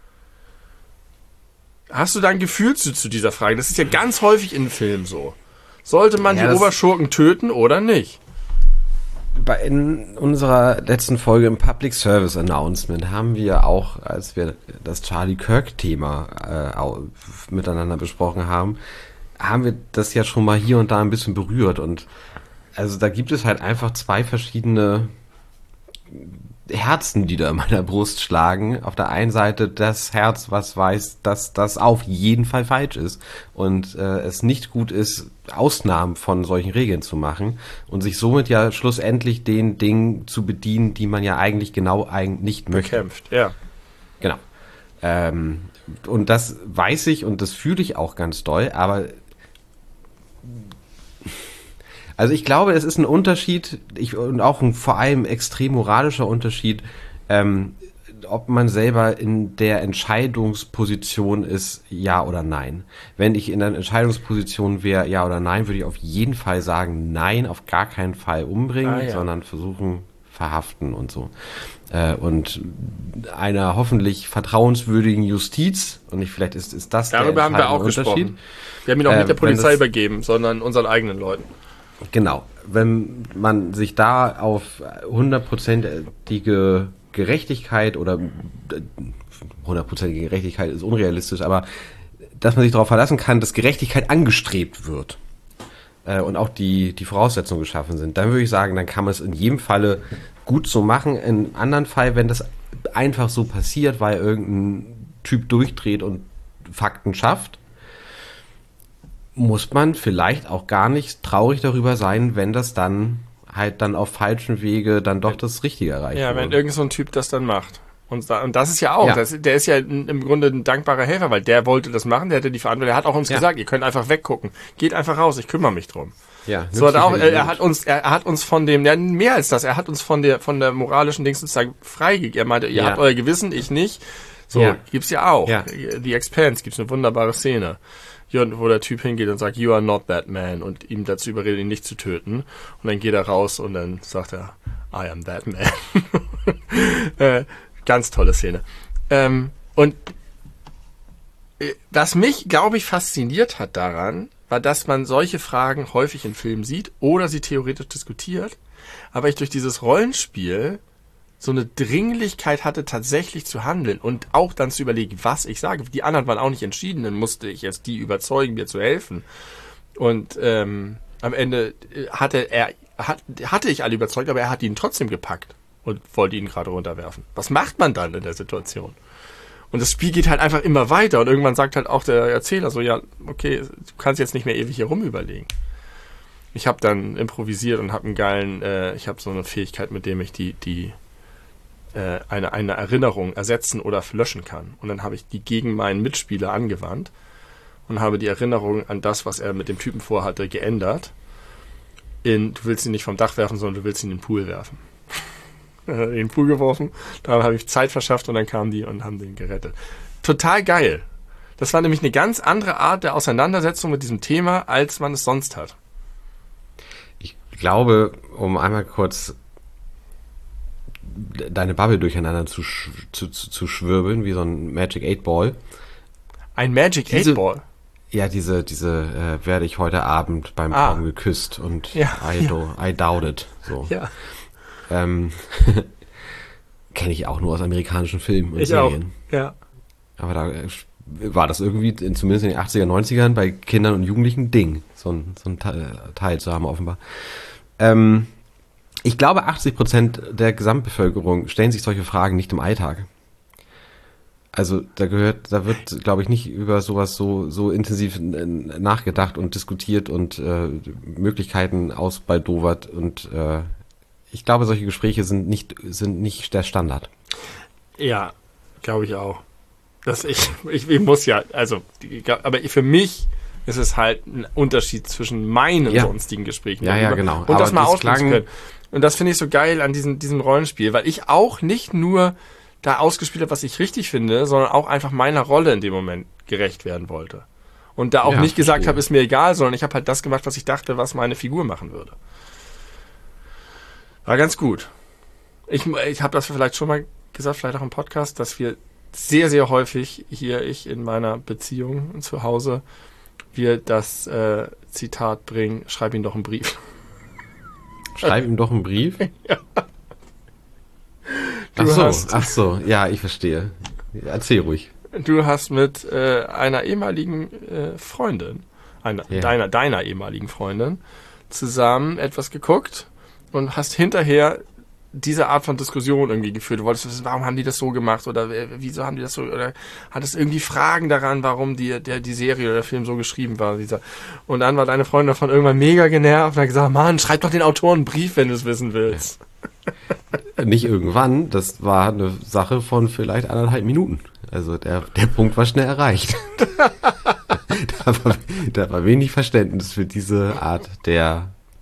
Hast du da ein Gefühl zu, zu dieser Frage? Das ist ja ganz häufig in Filmen so. Sollte man Ja, die das- Oberschurken töten oder nicht? Bei in unserer letzten Folge im Public Service Announcement haben wir auch, als wir das Charlie Kirk-Thema äh, au- miteinander besprochen haben, haben wir das ja schon mal hier und da ein bisschen berührt. Und also da gibt es halt einfach zwei verschiedene Herzen, die da in meiner Brust schlagen. Auf der einen Seite das Herz, was weiß, dass das auf jeden Fall falsch ist und äh, es nicht gut ist, Ausnahmen von solchen Regeln zu machen und sich somit ja schlussendlich den Dingen zu bedienen, die man ja eigentlich genau eigentlich nicht möchte. Bekämpft, ja. Genau. Ähm, und das weiß ich und das fühle ich auch ganz doll, aber Also ich glaube, es ist ein Unterschied, ich, und auch ein vor allem extrem moralischer Unterschied, ähm, ob man selber in der Entscheidungsposition ist, ja oder nein. Wenn ich in der Entscheidungsposition wäre, ja oder nein, würde ich auf jeden Fall sagen, nein, auf gar keinen Fall umbringen, Ah, ja. sondern versuchen, verhaften und so. Äh, und einer hoffentlich vertrauenswürdigen Justiz, und ich, vielleicht ist, ist das Darüber der haben wir auch entscheidende Unterschied. gesprochen. Wir haben ihn auch Äh, nicht der wenn Polizei das- übergeben, sondern unseren eigenen Leuten. Genau. Wenn man sich da auf hundertprozentige Gerechtigkeit oder hundertprozentige Gerechtigkeit ist unrealistisch, aber dass man sich darauf verlassen kann, dass Gerechtigkeit angestrebt wird äh, und auch die, die Voraussetzungen geschaffen sind, dann würde ich sagen, dann kann man es in jedem Falle gut so machen. In einem anderen Fall, wenn das einfach so passiert, weil irgendein Typ durchdreht und Fakten schafft, muss man vielleicht auch gar nicht traurig darüber sein, wenn das dann halt dann auf falschen Wege dann doch das Richtige erreicht Ja, wenn wurde. irgend so ein Typ das dann macht. Und, da, und das ist ja auch, Ja. das, der ist ja n- im Grunde ein dankbarer Helfer, weil der wollte das machen, der hatte die Verantwortung, der hat auch uns Ja. gesagt, ihr könnt einfach weggucken. Geht einfach raus, ich kümmere mich drum. Ja, So hat er auch, nützliche er, er hat uns, er hat uns von dem, ja, mehr als das, er hat uns von der, von der moralischen Dings sozusagen freigegeben. Er meinte, ihr Ja. habt euer Gewissen, ich nicht. So, Ja. gibt's ja auch. Ja. The Expanse gibt's eine wunderbare Szene, hier, wo der Typ hingeht und sagt, you are not that man, und ihm dazu überredet, ihn nicht zu töten. Und dann geht er raus und dann sagt er, I am that man. äh, ganz tolle Szene. Ähm, und äh, was mich, glaube ich, fasziniert hat daran, war, dass man solche Fragen häufig in Filmen sieht oder sie theoretisch diskutiert, aber ich durch dieses Rollenspiel so eine Dringlichkeit hatte, tatsächlich zu handeln und auch dann zu überlegen, was ich sage. Die anderen waren auch nicht entschieden, dann musste ich jetzt die überzeugen, mir zu helfen. Und ähm, am Ende hatte er hat, hatte ich alle überzeugt, aber er hat ihn trotzdem gepackt und wollte ihn gerade runterwerfen. Was macht man dann in der Situation? Und das Spiel geht halt einfach immer weiter und irgendwann sagt halt auch der Erzähler so, ja, okay, du kannst jetzt nicht mehr ewig hier rumüberlegen. Ich habe dann improvisiert und habe einen geilen, äh, ich habe so eine Fähigkeit, mit dem ich die die äh, eine eine Erinnerung ersetzen oder löschen kann. Und dann habe ich die gegen meinen Mitspieler angewandt und habe die Erinnerung an das, was er mit dem Typen vorhatte, geändert. In, du willst ihn nicht vom Dach werfen, sondern du willst ihn in den Pool werfen. in den Pool geworfen, dann habe ich Zeit verschafft und dann kamen die und haben den gerettet. Total geil. Das war nämlich eine ganz andere Art der Auseinandersetzung mit diesem Thema, als man es sonst hat. Ich glaube, um einmal kurz deine Bubble durcheinander zu, sch zu, zu, zu schwirbeln, wie so ein Magic eight Ball. Ein Magic Diese- eight Ball. Ja, diese, diese, äh, werde ich heute Abend beim Ah. Traum geküsst und Ja, I, ja. do, I doubt it. So. Ja, Ähm, kenne ich auch nur aus amerikanischen Filmen und ich auch. Serien. Ja. Aber da äh, war das irgendwie, in, zumindest in den achtziger, neunzigern, bei Kindern und Jugendlichen ein Ding, so ein, so ein Teil, Teil zu haben offenbar. Ähm, ich glaube, achtzig Prozent der Gesamtbevölkerung stellen sich solche Fragen nicht im Alltag. Also da gehört, da wird, glaube ich, nicht über sowas so so intensiv äh, nachgedacht und diskutiert und äh, Möglichkeiten ausbaldowert und äh, ich glaube, solche Gespräche sind nicht sind nicht der Standard. Ja, glaube ich auch. Das ich, ich, ich muss ja, also, die, aber für mich ist es halt ein Unterschied zwischen meinen Ja. sonstigen Gesprächen. Ja, ja, darüber genau. Und Aber das mal das ausdrücken zu klang- können. Und das finde ich so geil an diesem, diesem Rollenspiel, weil ich auch nicht nur da ausgespielt habe, was ich richtig finde, sondern auch einfach meiner Rolle in dem Moment gerecht werden wollte. Und da auch Ja, nicht gesagt verstehe. habe, ist mir egal, sondern ich habe halt das gemacht, was ich dachte, was meine Figur machen würde. War ganz gut. Ich, ich habe das vielleicht schon mal gesagt, vielleicht auch im Podcast, dass wir sehr, sehr häufig hier, ich in meiner Beziehung zu Hause, wir das äh, Zitat bringen, schreib ihm doch einen Brief. Schreib ihm doch einen Brief. Du Ach so, hast- ach so, ja, ich verstehe. Erzähl ruhig. Du hast mit äh, einer ehemaligen äh, Freundin, einer, Ja. deiner, deiner ehemaligen Freundin, zusammen etwas geguckt und hast hinterher diese Art von Diskussion irgendwie geführt. Du wolltest wissen, warum haben die das so gemacht oder äh, wieso haben die das so, oder hattest irgendwie Fragen daran, warum die, der, die Serie oder der Film so geschrieben war. Dieser. Und dann war deine Freundin davon irgendwann mega genervt und hat gesagt, Mann, schreib doch den Autoren einen Brief, wenn du es wissen willst. Nicht irgendwann, das war eine Sache von vielleicht anderthalb Minuten. Also der, der Punkt war schnell erreicht. da, war, da war wenig Verständnis für diese Art der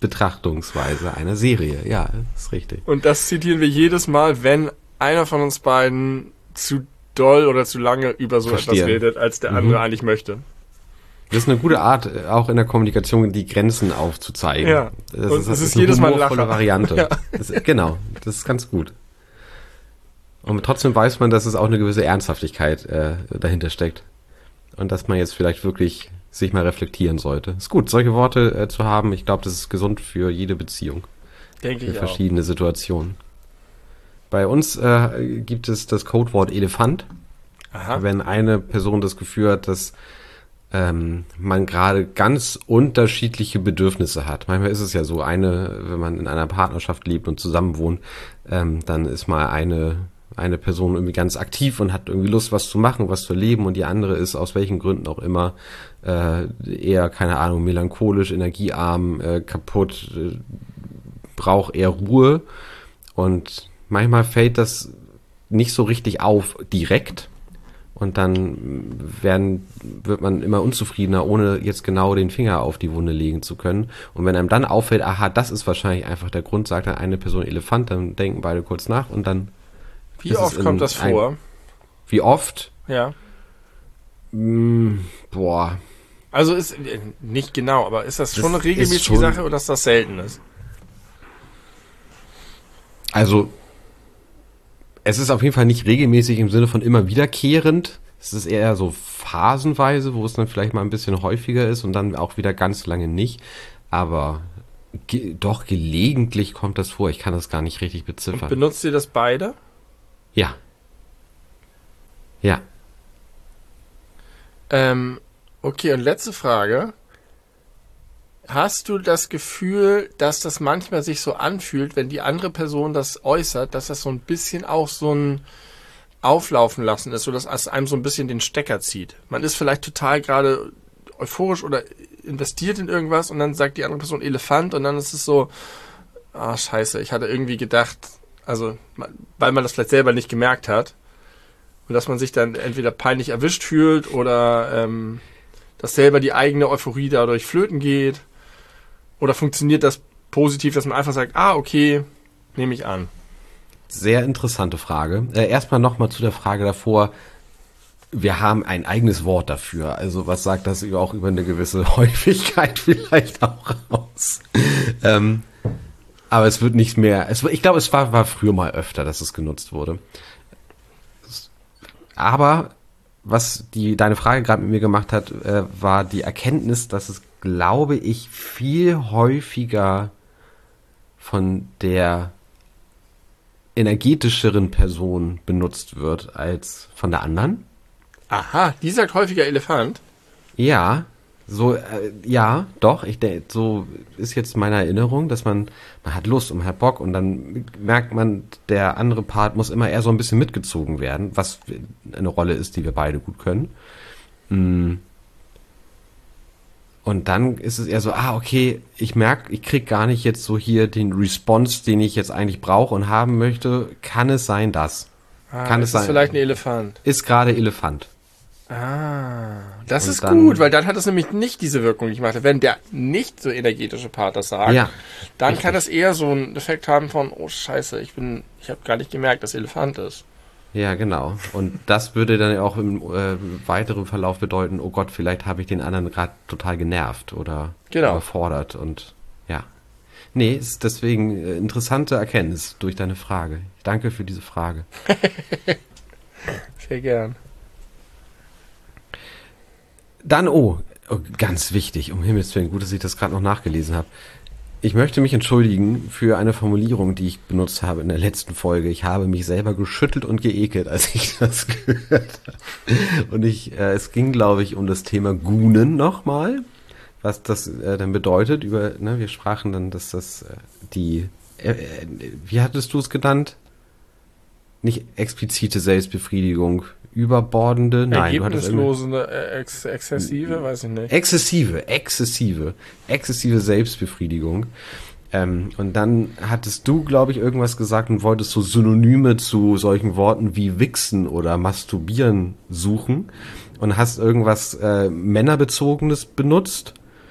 Betrachtungsweise einer Serie. Ja, ist richtig. Und das zitieren wir jedes Mal, wenn einer von uns beiden zu doll oder zu lange über so Verstehe. etwas redet, als der andere mhm. eigentlich möchte. Das ist eine gute Art, auch in der Kommunikation die Grenzen aufzuzeigen. Ja, das und ist, es ist, ist eine jedes Mal ein humorvolle Lacher. Variante. Ja. Das ist, genau, das ist ganz gut. Und trotzdem weiß man, dass es auch eine gewisse Ernsthaftigkeit äh, dahinter steckt. Und dass man jetzt vielleicht wirklich sich mal reflektieren sollte. Ist gut, solche Worte äh, zu haben. Ich glaube, das ist gesund für jede Beziehung. Denke ich für auch. verschiedene Situationen. Bei uns äh, gibt es das Codewort Elefant. Aha. Wenn eine Person das Gefühl hat, dass ähm, man gerade ganz unterschiedliche Bedürfnisse hat. Manchmal ist es ja so, eine, wenn man in einer Partnerschaft lebt und zusammen wohnt, ähm, dann ist mal eine eine Person irgendwie ganz aktiv und hat irgendwie Lust, was zu machen, was zu erleben, und die andere ist aus welchen Gründen auch immer äh, eher, keine Ahnung, melancholisch, energiearm, äh, kaputt, äh, braucht eher Ruhe, und manchmal fällt das nicht so richtig auf direkt, und dann werden, wird man immer unzufriedener, ohne jetzt genau den Finger auf die Wunde legen zu können. Und wenn einem dann auffällt, aha, das ist wahrscheinlich einfach der Grund, sagt dann eine Person Elefant, dann denken beide kurz nach und dann Wie oft kommt das vor? Ein, wie oft? Ja. Mm, boah. Also ist, äh, nicht genau, aber ist das, das schon eine regelmäßige schon, Sache oder ist das selten ist? Also, es ist auf jeden Fall nicht regelmäßig im Sinne von immer wiederkehrend. Es ist eher so phasenweise, wo es dann vielleicht mal ein bisschen häufiger ist und dann auch wieder ganz lange nicht. Aber ge- doch gelegentlich kommt das vor. Ich kann das gar nicht richtig beziffern. Und benutzt ihr das beide? Ja. Ja. Ähm, okay, und letzte Frage. Hast du das Gefühl, dass das manchmal sich so anfühlt, wenn die andere Person das äußert, dass das so ein bisschen auch so ein Auflaufen lassen ist, sodass es einem so ein bisschen den Stecker zieht? Man ist vielleicht total gerade euphorisch oder investiert in irgendwas und dann sagt die andere Person Elefant und dann ist es so, ah, scheiße, ich hatte irgendwie gedacht, also, weil man das vielleicht selber nicht gemerkt hat und dass man sich dann entweder peinlich erwischt fühlt oder ähm, dass selber die eigene Euphorie dadurch flöten geht. Oder funktioniert das positiv, dass man einfach sagt, ah, okay, nehme ich an? Sehr interessante Frage. Äh, erstmal nochmal zu der Frage davor. Wir haben ein eigenes Wort dafür. Also was sagt das auch über eine gewisse Häufigkeit vielleicht auch aus? ähm, aber es wird nicht mehr, es, ich glaube, es war, war früher mal öfter, dass es genutzt wurde. Aber was die deine Frage gerade mit mir gemacht hat, äh, war die Erkenntnis, dass es, glaube ich, viel häufiger von der energetischeren Person benutzt wird als von der anderen. Aha, die sagt häufiger Elefant? Ja, so, äh, ja, doch, ich denke, so ist jetzt meine Erinnerung, dass man, man hat Lust und man hat Bock und dann merkt man, der andere Part muss immer eher so ein bisschen mitgezogen werden, was eine Rolle ist, die wir beide gut können. Und dann ist es eher so, ah, okay, ich merke, ich krieg gar nicht jetzt so hier den Response, den ich jetzt eigentlich brauche und haben möchte. Kann es sein, dass? Ah, Kann es ist sein? vielleicht ein Elefant? Ist gerade Elefant. Ah, das Und ist dann- gut, weil dann hat es nämlich nicht diese Wirkung, die ich machte. Wenn der nicht so energetische Part das sagt, Ja, dann richtig. kann das eher so einen Effekt haben von, oh Scheiße, ich bin, ich habe gar nicht gemerkt, dass Elefant ist. Ja, genau. Und das würde dann auch im äh, weiteren Verlauf bedeuten, oh Gott, vielleicht habe ich den anderen gerade total genervt oder Genau. überfordert und ja. Nee, ist deswegen äh, interessante Erkenntnis durch deine Frage. Ich danke für diese Frage. Sehr gern. Dann, oh, oh, ganz wichtig, um Himmels Willen, gut, dass ich das gerade noch nachgelesen habe. Ich möchte mich entschuldigen für eine Formulierung, die ich benutzt habe in der letzten Folge. Ich habe mich selber geschüttelt und geekelt, als ich das gehört habe. Und ich, äh, es ging, glaube ich, um das Thema Gunen nochmal, was das äh, dann bedeutet. Über, ne, wir sprachen dann, dass das äh, die, äh, äh, wie hattest du es genannt? Nicht explizite Selbstbefriedigung, überbordende, nein, du hattest irgendwie- Ergebnislose, äh, ex exzessive, weiß ich nicht. Exzessive, exzessive, exzessive Selbstbefriedigung. Ähm, und dann hattest du, glaube ich, irgendwas gesagt und wolltest so Synonyme zu solchen Worten wie Wichsen oder Masturbieren suchen und hast irgendwas äh, Männerbezogenes benutzt.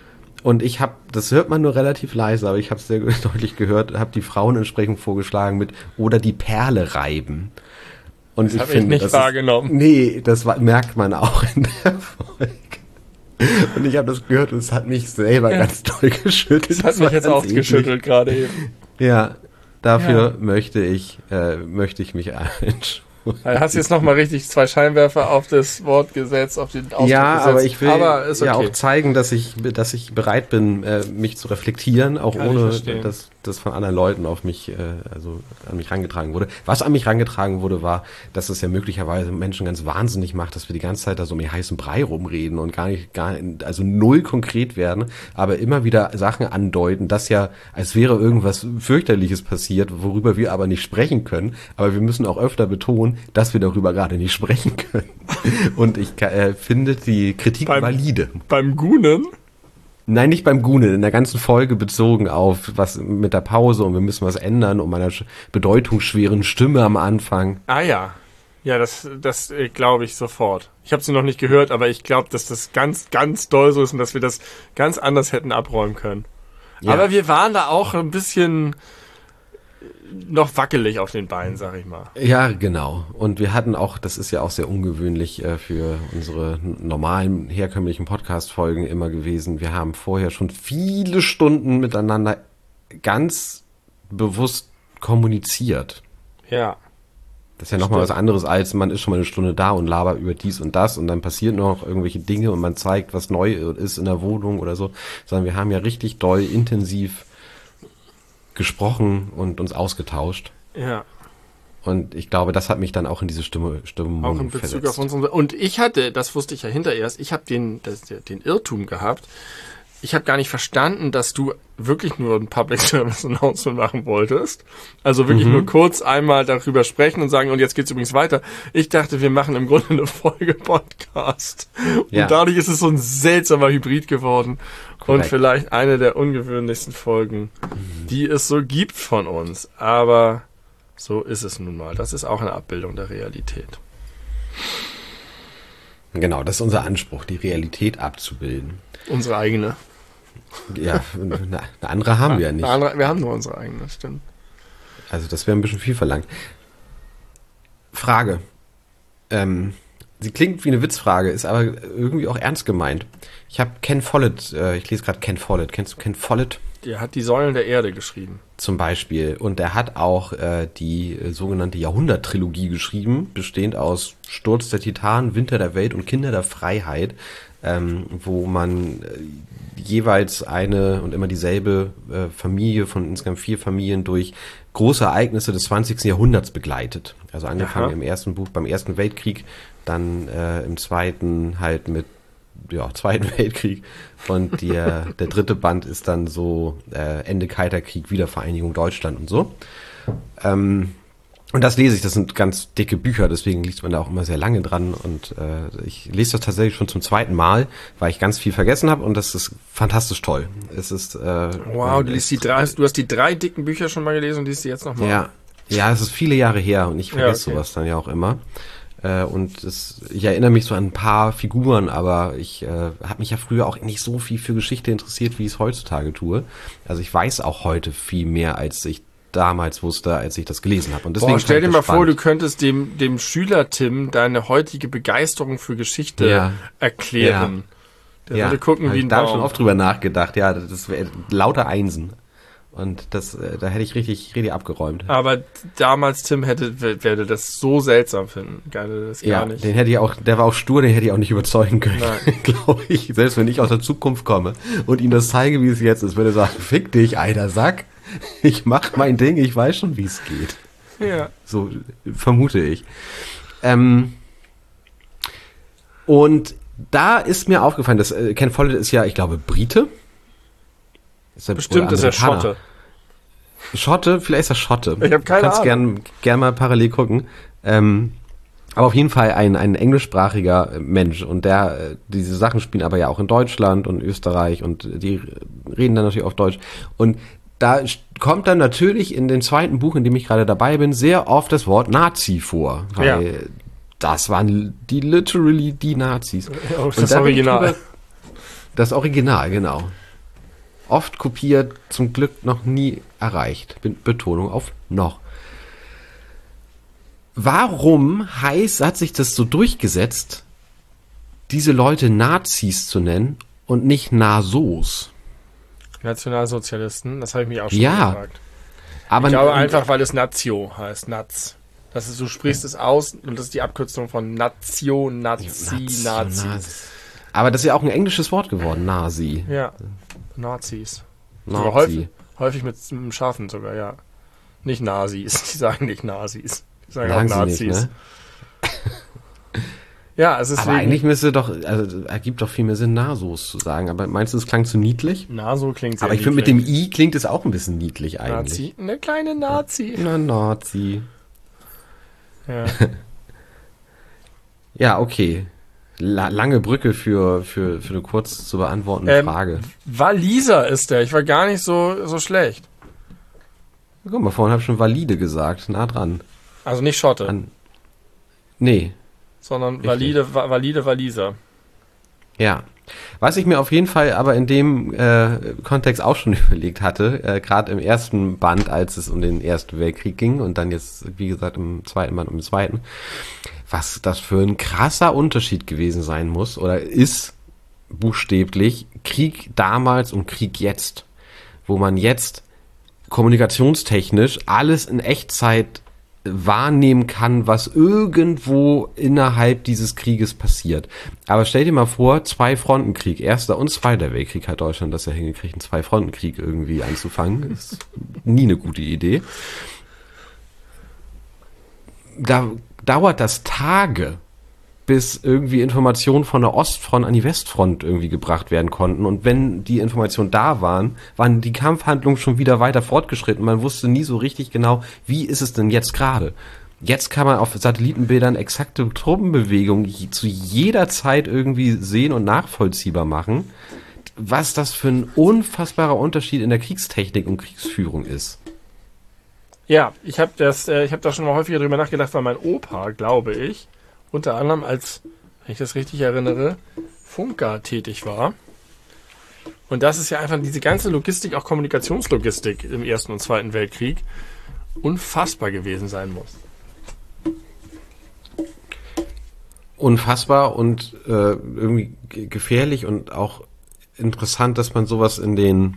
und ich habe, das hört man nur relativ leise, aber ich habe es sehr deutlich gehört, habe die Frauen entsprechend vorgeschlagen mit oder die Perle reiben. Und das ich habe ich finde, nicht das wahrgenommen. Ist, nee, das war, merkt man auch in der Folge. Und ich habe das gehört und es hat mich selber ja. ganz doll geschüttelt. Das hat das mich jetzt auch eklig. geschüttelt gerade eben. Ja, dafür ja. möchte ich äh, möchte ich mich entschuldigen. Du hast jetzt nochmal richtig zwei Scheinwerfer auf das Wort gesetzt, auf den Ausdruck ja, gesetzt. Aber ich will aber ist okay. ja auch zeigen, dass ich, dass ich bereit bin, mich zu reflektieren, auch Kann ohne, dass das von anderen Leuten auf mich, also an mich rangetragen wurde. Was an mich rangetragen wurde, war, dass es ja möglicherweise Menschen ganz wahnsinnig macht, dass wir die ganze Zeit da so um den heißen Brei rumreden und gar nicht, gar, also null konkret werden, aber immer wieder Sachen andeuten, dass ja, als wäre irgendwas fürchterliches passiert, worüber wir aber nicht sprechen können, aber wir müssen auch öfter betonen, dass wir darüber gerade nicht sprechen können. Und ich äh, finde die Kritik beim, valide. Beim Gunen? Nein, nicht beim Gunen, in der ganzen Folge bezogen auf was mit der Pause und wir müssen was ändern und meiner bedeutungsschweren Stimme am Anfang. Ah ja, ja, das, das äh, glaube ich sofort. Ich habe sie noch nicht gehört, aber ich glaube, dass das ganz, ganz doll so ist und dass wir das ganz anders hätten abräumen können. Ja. Aber wir waren da auch ein bisschen noch wackelig auf den Beinen, sag ich mal. Ja, genau. Und wir hatten auch, das ist ja auch sehr ungewöhnlich äh, für unsere normalen, herkömmlichen Podcast-Folgen immer gewesen. Wir haben vorher schon viele Stunden miteinander ganz bewusst kommuniziert. Ja. Das ist ja nochmal was anderes, als man ist schon mal eine Stunde da und labert über dies und das und dann passieren noch irgendwelche Dinge und man zeigt, was neu ist in der Wohnung oder so. Sondern wir haben ja richtig doll, intensiv gesprochen und uns ausgetauscht. Ja. Und ich glaube, das hat mich dann auch in diese Stimme, Stimmung Auch in Bezug versetzt. auf unseren... Und ich hatte, das wusste ich ja hintererst, ich habe den, das, den Irrtum gehabt, ich habe gar nicht verstanden, dass du wirklich nur ein Public Service Announcement machen wolltest. Also wirklich mhm. nur kurz einmal darüber sprechen und sagen, und jetzt geht's übrigens weiter. Ich dachte, wir machen im Grunde eine Folge Podcast. Ja. Und dadurch ist es so ein seltsamer Hybrid geworden. Korrekt. Und vielleicht eine der ungewöhnlichsten Folgen, mhm. die es so gibt von uns. Aber so ist es nun mal. Das ist auch eine Abbildung der Realität. Genau, das ist unser Anspruch, die Realität abzubilden. Unsere eigene. Ja, eine, eine andere haben wir ja nicht. Andere, wir haben nur unsere eigene, das stimmt. Also das wäre ein bisschen viel verlangt. Frage. Ähm, sie klingt wie eine Witzfrage, ist aber irgendwie auch ernst gemeint. Ich habe Ken Follett, äh, ich lese gerade Ken Follett. Kennst du Ken Follett? Der hat die Säulen der Erde geschrieben. Zum Beispiel. Und der hat auch äh, die äh, sogenannte Jahrhundert-Trilogie geschrieben, bestehend aus Sturz der Titanen, Winter der Welt und Kinder der Freiheit, ähm, wo man äh, jeweils eine und immer dieselbe äh, Familie von insgesamt vier Familien durch große Ereignisse des zwanzigsten Jahrhunderts begleitet. Also angefangen Aha. im ersten Buch beim Ersten Weltkrieg, dann äh, im zweiten halt mit ja, Zweiten Weltkrieg und der, der dritte Band ist dann so äh, Ende Kalter Krieg, Wiedervereinigung Deutschland und so. Ähm, und das lese ich, das sind ganz dicke Bücher, deswegen liest man da auch immer sehr lange dran und äh, ich lese das tatsächlich schon zum zweiten Mal, weil ich ganz viel vergessen habe und das ist fantastisch toll. Es ist äh, wow, du liest die drei, du hast die drei dicken Bücher schon mal gelesen und liest die jetzt nochmal. Ja, ja, es ist viele Jahre her und ich vergesse ja, okay. sowas dann ja auch immer. Und es, ich erinnere mich so an ein paar Figuren, aber ich äh, habe mich ja früher auch nicht so viel für Geschichte interessiert, wie ich es heutzutage tue. Also ich weiß auch heute viel mehr, als ich damals wusste, als ich das gelesen habe. Und deswegen Boah, stell dir mal spannend. vor, du könntest dem, dem Schüler Tim deine heutige Begeisterung für Geschichte ja. erklären. Ja. Der ja. würde gucken, wie ein Da habe Baum. ich schon oft drüber nachgedacht. Ja, das wäre lauter Einsen. Und das, da hätte ich richtig, richtig abgeräumt. Aber damals Tim hätte, werde das so seltsam finden. Geil, das gar ja, nicht. Den hätte ich auch, der war auch stur, den hätte ich auch nicht überzeugen können. Glaube ich. Selbst wenn ich aus der Zukunft komme und ihm das zeige, wie es jetzt ist, würde er sagen, fick dich, alter Sack. Ich mach mein Ding, ich weiß schon, wie es geht. Ja. So vermute ich. Ähm, und da ist mir aufgefallen, dass äh, Ken Follett ist ja, ich glaube, Brite. Ist er Bestimmt ist er Schotte. Schotte, vielleicht ist er Schotte. Ich habe keine du kannst Ahnung. gern, gern mal parallel gucken. Ähm, aber auf jeden Fall ein, ein englischsprachiger Mensch. Und der, diese Sachen spielen aber ja auch in Deutschland und Österreich und die reden dann natürlich auf Deutsch. Und da kommt dann natürlich in dem zweiten Buch, in dem ich gerade dabei bin, sehr oft das Wort Nazi vor. Weil ja. das waren die literally die Nazis. Oh, das, das Original. Drüber, das Original, genau. Oft kopiert, zum Glück noch nie erreicht. Betonung auf noch. Warum heißt, hat sich das so durchgesetzt, diese Leute Nazis zu nennen und nicht Nasos? Nationalsozialisten, das habe ich mich auch schon ja, gefragt. Aber ich glaube einfach, weil es Nazio heißt, Naz. Das ist, du sprichst es aus und das ist die Abkürzung von Nazio, Nazi, Nazi. Nazi. Aber das ist ja auch ein englisches Wort geworden, Nazi. Ja, Nazis. Nazi. Häufig, häufig mit einem Scharfen sogar, ja. Nicht Nazis, die sagen nicht Nazis. Die sagen, sagen auch Nazis. Nicht, ne? Ja, es ist aber eigentlich müsste doch, also ergibt doch viel mehr Sinn, Nasos zu sagen. Aber meinst du, es klang zu niedlich? Naso klingt sehr Aber ich finde, mit dem I klingt es auch ein bisschen niedlich eigentlich. Nazi, eine kleine Nazi. Na, Nazi. Ja, ja, okay. La- lange Brücke für, für, für eine kurz zu beantwortende ähm, Frage. Waliser ist der. Ich war gar nicht so, so schlecht. Guck mal, vorhin habe ich schon valide gesagt. Nah dran. Also nicht Schotte. An, nee. Sondern valide, va- valide Waliser. Ja. Was ich mir auf jeden Fall aber in dem äh, Kontext auch schon überlegt hatte, äh, gerade im ersten Band, als es um den Ersten Weltkrieg ging und dann jetzt, wie gesagt, im zweiten Band um den zweiten, was das für ein krasser Unterschied gewesen sein muss oder ist buchstäblich Krieg damals und Krieg jetzt, wo man jetzt kommunikationstechnisch alles in Echtzeit wahrnehmen kann, was irgendwo innerhalb dieses Krieges passiert. Aber stell dir mal vor, Zwei-Fronten-Krieg, Erster und Zweiter Weltkrieg hat Deutschland das ja hingekriegt, einen Zwei-Fronten-Krieg irgendwie anzufangen. Ist nie eine gute Idee. Da dauert das Tage, bis irgendwie Informationen von der Ostfront an die Westfront irgendwie gebracht werden konnten. Und wenn die Informationen da waren, waren die Kampfhandlungen schon wieder weiter fortgeschritten. Man wusste nie so richtig genau, wie ist es denn jetzt gerade. Jetzt kann man auf Satellitenbildern exakte Truppenbewegungen zu jeder Zeit irgendwie sehen und nachvollziehbar machen. Was das für ein unfassbarer Unterschied in der Kriegstechnik und Kriegsführung ist. Ja, ich habe das, äh, ich habe da schon mal häufiger drüber nachgedacht, weil mein Opa, glaube ich, unter anderem als, wenn ich das richtig erinnere, Funker tätig war. Und das ist ja einfach diese ganze Logistik, auch Kommunikationslogistik im Ersten und Zweiten Weltkrieg, unfassbar gewesen sein muss. Unfassbar und äh, irgendwie g- gefährlich und auch interessant, dass man sowas in den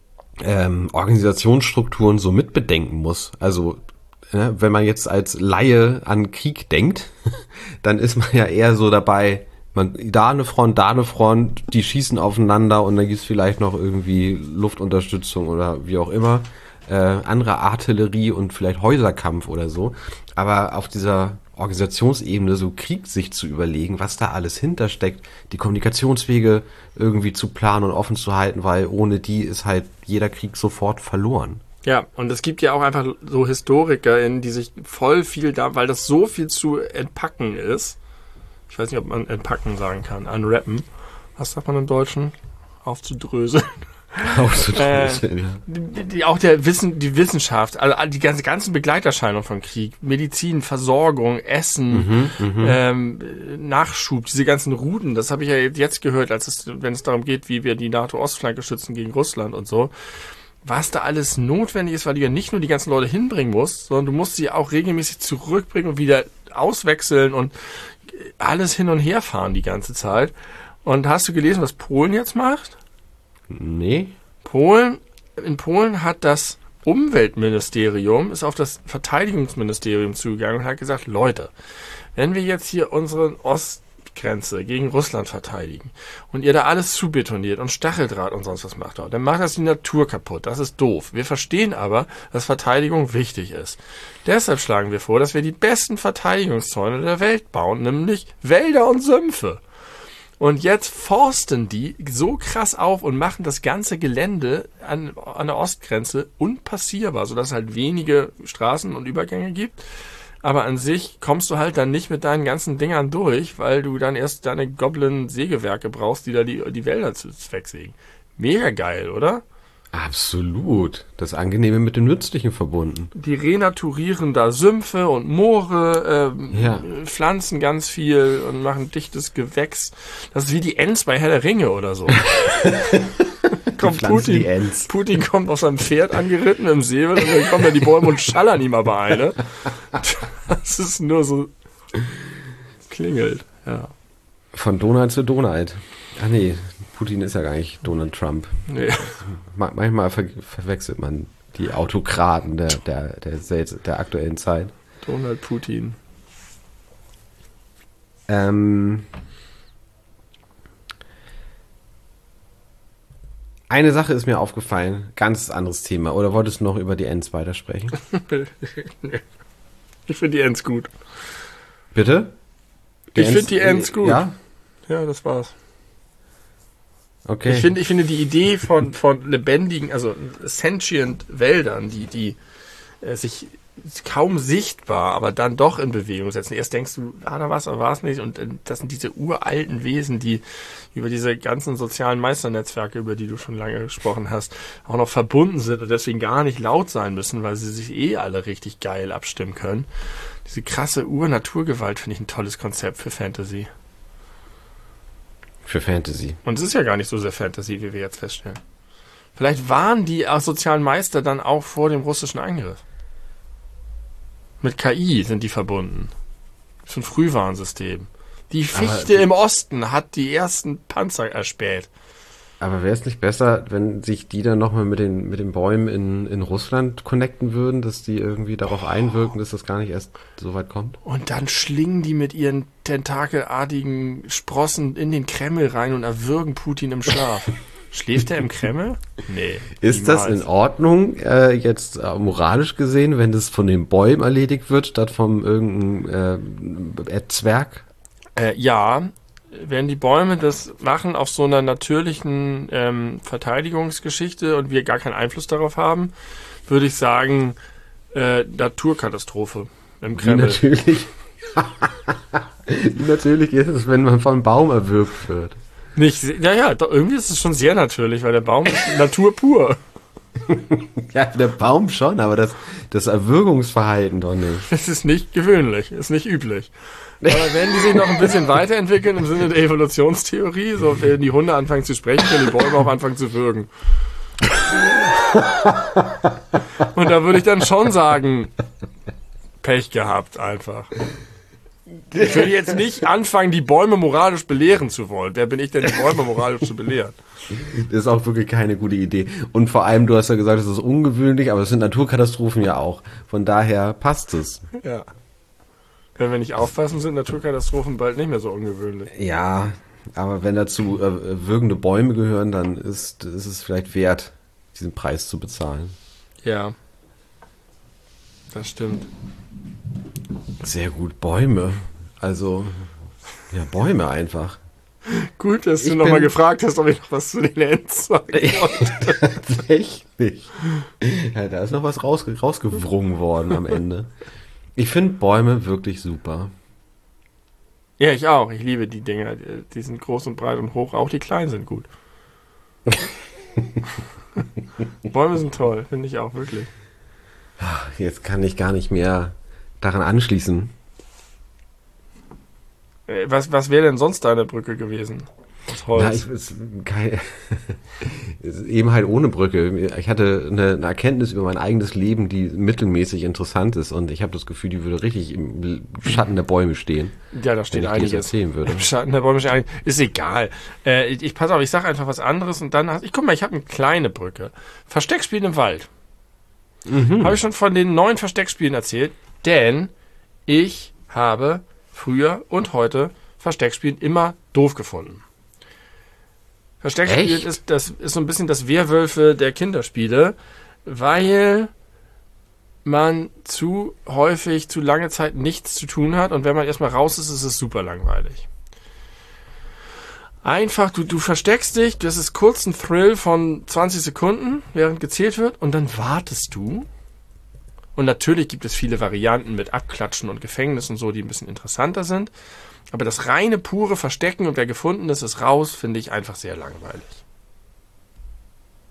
ähm, Organisationsstrukturen so mitbedenken muss. Also ne, wenn man jetzt als Laie an Krieg denkt, dann ist man ja eher so dabei, man da eine Front, da eine Front, die schießen aufeinander und dann gibt's vielleicht noch irgendwie Luftunterstützung oder wie auch immer, äh, andere Artillerie und vielleicht Häuserkampf oder so. Aber auf dieser Organisationsebene so Krieg sich zu überlegen, was da alles hintersteckt, die Kommunikationswege irgendwie zu planen und offen zu halten, weil ohne die ist halt jeder Krieg sofort verloren. Ja, und es gibt ja auch einfach so HistorikerInnen, die sich voll viel da, weil das so viel zu entpacken ist. Ich weiß nicht, ob man entpacken sagen kann, unwrappen. Was sagt man im Deutschen? Aufzudröseln. Aufzudröseln, äh, ja. Die, die, auch der Wissen, die Wissenschaft, also die ganze, ganzen Begleiterscheinungen von Krieg, Medizin, Versorgung, Essen, mhm, ähm, Nachschub, diese ganzen Routen, das habe ich ja jetzt gehört, als es, wenn es darum geht, wie wir die NATO-Ostflanke schützen gegen Russland und so. Was da alles notwendig ist, weil du ja nicht nur die ganzen Leute hinbringen musst, sondern du musst sie auch regelmäßig zurückbringen und wieder auswechseln und alles hin und her fahren die ganze Zeit. Und hast du gelesen, was Polen jetzt macht? Nee. Polen, in Polen hat das Umweltministerium, ist auf das Verteidigungsministerium zugegangen und hat gesagt, Leute, wenn wir jetzt hier unsere Ostgrenze gegen Russland verteidigen und ihr da alles zubetoniert und Stacheldraht und sonst was macht, dann macht das die Natur kaputt. Das ist doof. Wir verstehen aber, dass Verteidigung wichtig ist. Deshalb schlagen wir vor, dass wir die besten Verteidigungszäune der Welt bauen, nämlich Wälder und Sümpfe. Und jetzt forsten die so krass auf und machen das ganze Gelände an, an der Ostgrenze unpassierbar, sodass es halt wenige Straßen und Übergänge gibt. Aber an sich kommst du halt dann nicht mit deinen ganzen Dingern durch, weil du dann erst deine Goblin-Sägewerke brauchst, die da die, die Wälder zu wegsägen. Mega geil, oder? Absolut. Das Angenehme mit dem Nützlichen verbunden. Die renaturieren da Sümpfe und Moore, ähm, ja. pflanzen ganz viel und machen dichtes Gewächs. Das ist wie die Ents bei Herr der Ringe oder so. kommt pflanzen die Putin, Ents. Putin kommt auf seinem Pferd angeritten im Säbel und dann kommen da die Bäume und schallern ihm aber eine. Das ist nur so klingelt, ja. Von Donald zu Donald. Ach nee, Putin ist ja gar nicht Donald Trump. Nee. Ma- Manchmal ver verwechselt man die Autokraten der, der, der, der, der aktuellen Zeit. Donald Putin. Ähm, eine Sache ist mir aufgefallen, ganz anderes Thema. Oder wolltest du noch über die Ents weitersprechen? Nee. Ich finde die Ents gut. Bitte? Ich finde die Ents gut. Ja? Ja, das war's. Okay. Ich finde, ich finde die Idee von, von lebendigen, also sentient Wäldern, die, die äh, sich kaum sichtbar, aber dann doch in Bewegung setzen. Erst denkst du, ah, da war's, aber war's nicht. Und äh, das sind diese uralten Wesen, die über diese ganzen sozialen Meisternetzwerke, über die du schon lange gesprochen hast, auch noch verbunden sind und deswegen gar nicht laut sein müssen, weil sie sich eh alle richtig geil abstimmen können. Diese krasse Ur-Naturgewalt finde ich ein tolles Konzept für Fantasy. Für Fantasy. Und es ist ja gar nicht so sehr Fantasy, wie wir jetzt feststellen. Vielleicht waren die sozialen Meister dann auch vor dem russischen Angriff. Mit K I sind die verbunden. Das ist ein Frühwarnsystem. Die Fichte Aber, im Osten hat die ersten Panzer erspäht. Aber wäre es nicht besser, wenn sich die dann nochmal mit den, mit den Bäumen in, in Russland connecten würden, dass die irgendwie darauf einwirken, dass das gar nicht erst so weit kommt? Und dann schlingen die mit ihren tentakelartigen Sprossen in den Kreml rein und erwürgen Putin im Schlaf. Schläft er im Kreml? Nee. Ist niemals. das in Ordnung, äh, jetzt äh, moralisch gesehen, wenn das von den Bäumen erledigt wird, statt vom irgendeinem äh, Zwerg? Äh, ja, wenn die Bäume das machen auf so einer natürlichen ähm, Verteidigungsgeschichte und wir gar keinen Einfluss darauf haben, würde ich sagen, äh, Naturkatastrophe im Wie Kreml. natürlich, wie natürlich ist es, wenn man vom Baum erwürgt wird. Nicht, ja, ja, doch, irgendwie ist es schon sehr natürlich, weil der Baum ist Natur pur. Ja, der Baum schon, aber das, das Erwürgungsverhalten doch nicht. Das ist nicht gewöhnlich, ist nicht üblich. Aber wenn die sich noch ein bisschen weiterentwickeln im Sinne der Evolutionstheorie, so wenn die Hunde anfangen zu sprechen, können die Bäume auch anfangen zu würgen. Und da würde ich dann schon sagen, Pech gehabt einfach. Ich will jetzt nicht anfangen, die Bäume moralisch belehren zu wollen. Wer bin ich denn, die Bäume moralisch zu belehren? Das ist auch wirklich keine gute Idee. Und vor allem, du hast ja gesagt, es ist ungewöhnlich, aber es sind Naturkatastrophen ja auch. Von daher passt es. Ja. Wenn wir nicht aufpassen, sind Naturkatastrophen bald nicht mehr so ungewöhnlich. Ja, aber wenn dazu äh, wirkende Bäume gehören, dann ist, ist es vielleicht wert, diesen Preis zu bezahlen. Ja. Das stimmt. Sehr gut, Bäume. Also, ja, Bäume einfach. Gut, dass du Ich nochmal bin- gefragt hast, ob ich noch was zu den Ents sagen wollte. Tatsächlich. Ja, da ist noch was rausge rausgewrungen worden am Ende. Ich finde Bäume wirklich super. Ja, ich auch. Ich liebe die Dinger. Die- Die sind groß und breit und hoch. Auch die kleinen sind gut. Bäume sind toll, finde ich auch, wirklich. Jetzt kann ich gar nicht mehr daran anschließen. Äh, Was, was wäre denn sonst deine Brücke gewesen? Aus Holz. Ja, ich, es, kein, es ist eben halt ohne Brücke. Ich hatte eine, eine Erkenntnis über mein eigenes Leben, die mittelmäßig interessant ist und ich habe das Gefühl, die würde richtig im Schatten der Bäume stehen. ja, da wenn steht ich dir das einiges. erzählen würde. Im Schatten der Bäume steht einiges. Ist egal. Äh, ich, ich pass auf, ich sag einfach was anderes und dann hast ich guck mal, ich habe eine kleine Brücke. Versteckspielen im Wald. Mhm. Habe ich schon von den neuen Versteckspielen erzählt, denn ich habe früher und heute Versteckspielen immer doof gefunden. Versteckspielen Echt? ist, das ist so ein bisschen das Werwölfe der Kinderspiele, weil man zu häufig, zu lange Zeit nichts zu tun hat und wenn man erstmal raus ist, ist es super langweilig. Einfach, du, du versteckst dich, das ist kurz ein Thrill von zwanzig Sekunden, während gezählt wird und dann wartest du. Und natürlich gibt es viele Varianten mit Abklatschen und Gefängnis und so, die ein bisschen interessanter sind. Aber das reine, pure Verstecken und wer gefunden ist, ist raus, finde ich einfach sehr langweilig.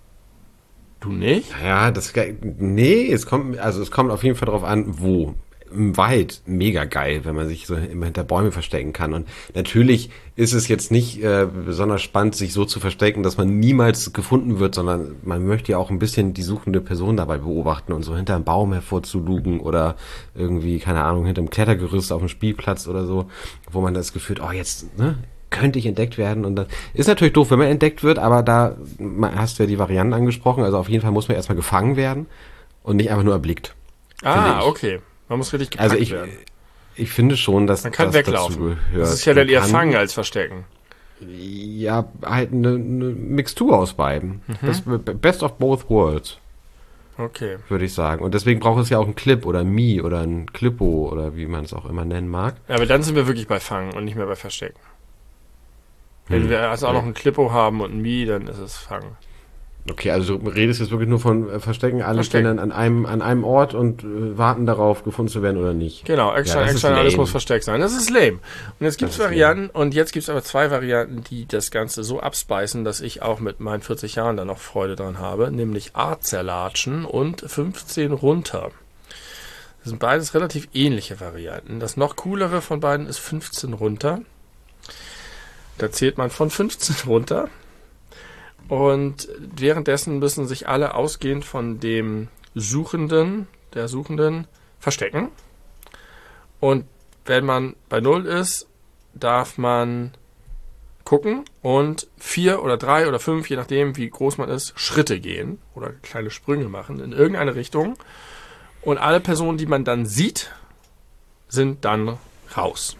Du nicht? Ja, das nee, es kommt also es kommt auf jeden Fall darauf an, wo. im Wald mega geil, wenn man sich so immer hinter Bäume verstecken kann. Und natürlich ist es jetzt nicht äh, besonders spannend, sich so zu verstecken, dass man niemals gefunden wird, sondern man möchte ja auch ein bisschen die suchende Person dabei beobachten und so hinter einem Baum hervorzulugen oder irgendwie, keine Ahnung, hinter einem Klettergerüst auf dem Spielplatz oder so, wo man das Gefühl hat, oh, jetzt, ne, könnte ich entdeckt werden. Und das ist natürlich doof, wenn man entdeckt wird, aber da hast du ja die Varianten angesprochen, also auf jeden Fall muss man erstmal gefangen werden und nicht einfach nur erblickt. Ah, okay. Man muss richtig gepackt also ich, werden. Ich finde schon, dass man kann das weglaufen. dazu gehört. Das ist ja dann eher Fangen als Verstecken. Ja, halt eine, eine Mixtur aus beiden. Mhm. Das Best of both worlds. Okay. Würde ich sagen. Und deswegen braucht es ja auch einen Clip oder ein Mii oder ein Clippo oder wie man es auch immer nennen mag. Ja, aber dann sind wir wirklich bei Fangen und nicht mehr bei Verstecken. Wenn hm. wir also auch noch ein Clippo haben und ein Mii, dann ist es Fangen. Okay, also du redest jetzt wirklich nur von äh, Verstecken, alle Verstecken. stehen dann an einem, an einem Ort und äh, warten darauf, gefunden zu werden oder nicht. Genau, extra, ja, extra, alles muss versteckt sein. Das ist lame. Und jetzt gibt's Varianten, lame. Und jetzt gibt's aber zwei Varianten, die das Ganze so abspeisen, dass ich auch mit meinen vierzig Jahren da noch Freude dran habe, nämlich A-Zerlatschen und fünfzehn runter. Das sind beides relativ ähnliche Varianten. Das noch coolere von beiden ist fünfzehn runter. Da zählt man von fünfzehn runter. Und währenddessen müssen sich alle ausgehend von dem Suchenden, der Suchenden, verstecken. Und wenn man bei null ist, darf man gucken und vier oder drei oder fünf, je nachdem wie groß man ist, Schritte gehen oder kleine Sprünge machen in irgendeine Richtung. Und alle Personen, die man dann sieht, sind dann raus.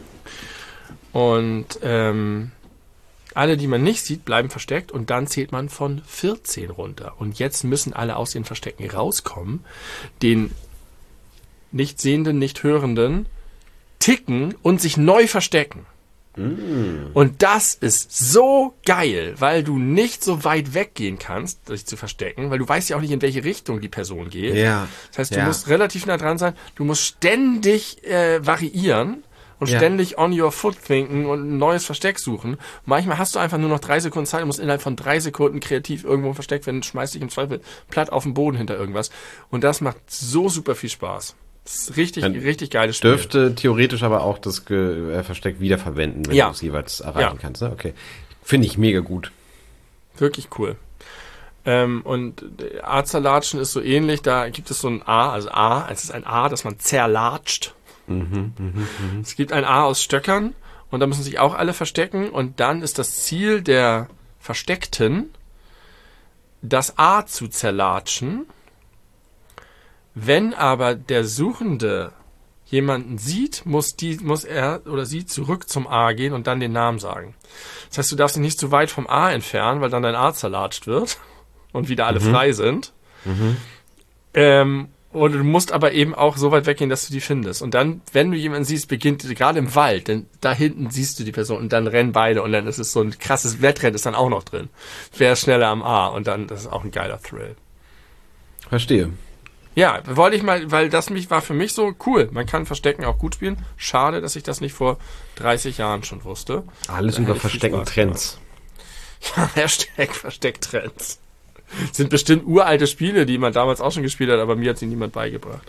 Und ähm, alle, die man nicht sieht, bleiben versteckt und dann zählt man von vierzehn runter. Und jetzt müssen alle aus den Verstecken rauskommen, den nicht Sehenden, nicht Hörenden ticken und sich neu verstecken. Mm. Und das ist so geil, weil du nicht so weit weggehen kannst, dich zu verstecken, weil du weißt ja auch nicht, in welche Richtung die Person geht. Ja. Das heißt, du ja. musst relativ nah dran sein, du musst ständig äh, variieren. Und ja. ständig on your foot thinken und ein neues Versteck suchen. Manchmal hast du einfach nur noch drei Sekunden Zeit und musst innerhalb von drei Sekunden kreativ irgendwo versteckt werden, schmeißt dich im Zweifel platt auf den Boden hinter irgendwas. Und das macht so super viel Spaß. Das ist richtig, Dann richtig geiles Spiel. Dürfte theoretisch aber auch das Ge- äh, Versteck wiederverwenden, wenn ja. du es jeweils erreichen ja. kannst. Ne? Okay. Finde ich mega gut. Wirklich cool. Ähm, und A-Zerlatschen ist so ähnlich. Da gibt es so ein A, also A, es ist ein A, das man zerlatscht. Mhm, mh, mh. Es gibt ein A aus Stöckern und da müssen sich auch alle verstecken und dann ist das Ziel der Versteckten, das A zu zerlatschen. Wenn aber der Suchende jemanden sieht, muss, die, muss er oder sie zurück zum A gehen und dann den Namen sagen. Das heißt, du darfst dich nicht zu weit vom A entfernen, weil dann dein A zerlatscht wird und wieder alle mhm. frei sind. Mhm. Ähm, Und du musst aber eben auch so weit weggehen, dass du die findest. Und dann, wenn du jemanden siehst, beginnt, gerade im Wald, denn da hinten siehst du die Person und dann rennen beide und dann ist es so ein krasses Wettrennen, ist dann auch noch drin. Wer ist schneller am A? Und dann, das ist auch ein geiler Thrill. Verstehe. Ja, wollte ich mal, weil das mich war für mich so cool. Man kann Verstecken auch gut spielen. Schade, dass ich das nicht vor dreißig Jahren schon wusste. Alles über Verstecken-Trends. Ja, Hashtag Verstecktrends. Sind bestimmt uralte Spiele, die man damals auch schon gespielt hat, aber mir hat sie niemand beigebracht.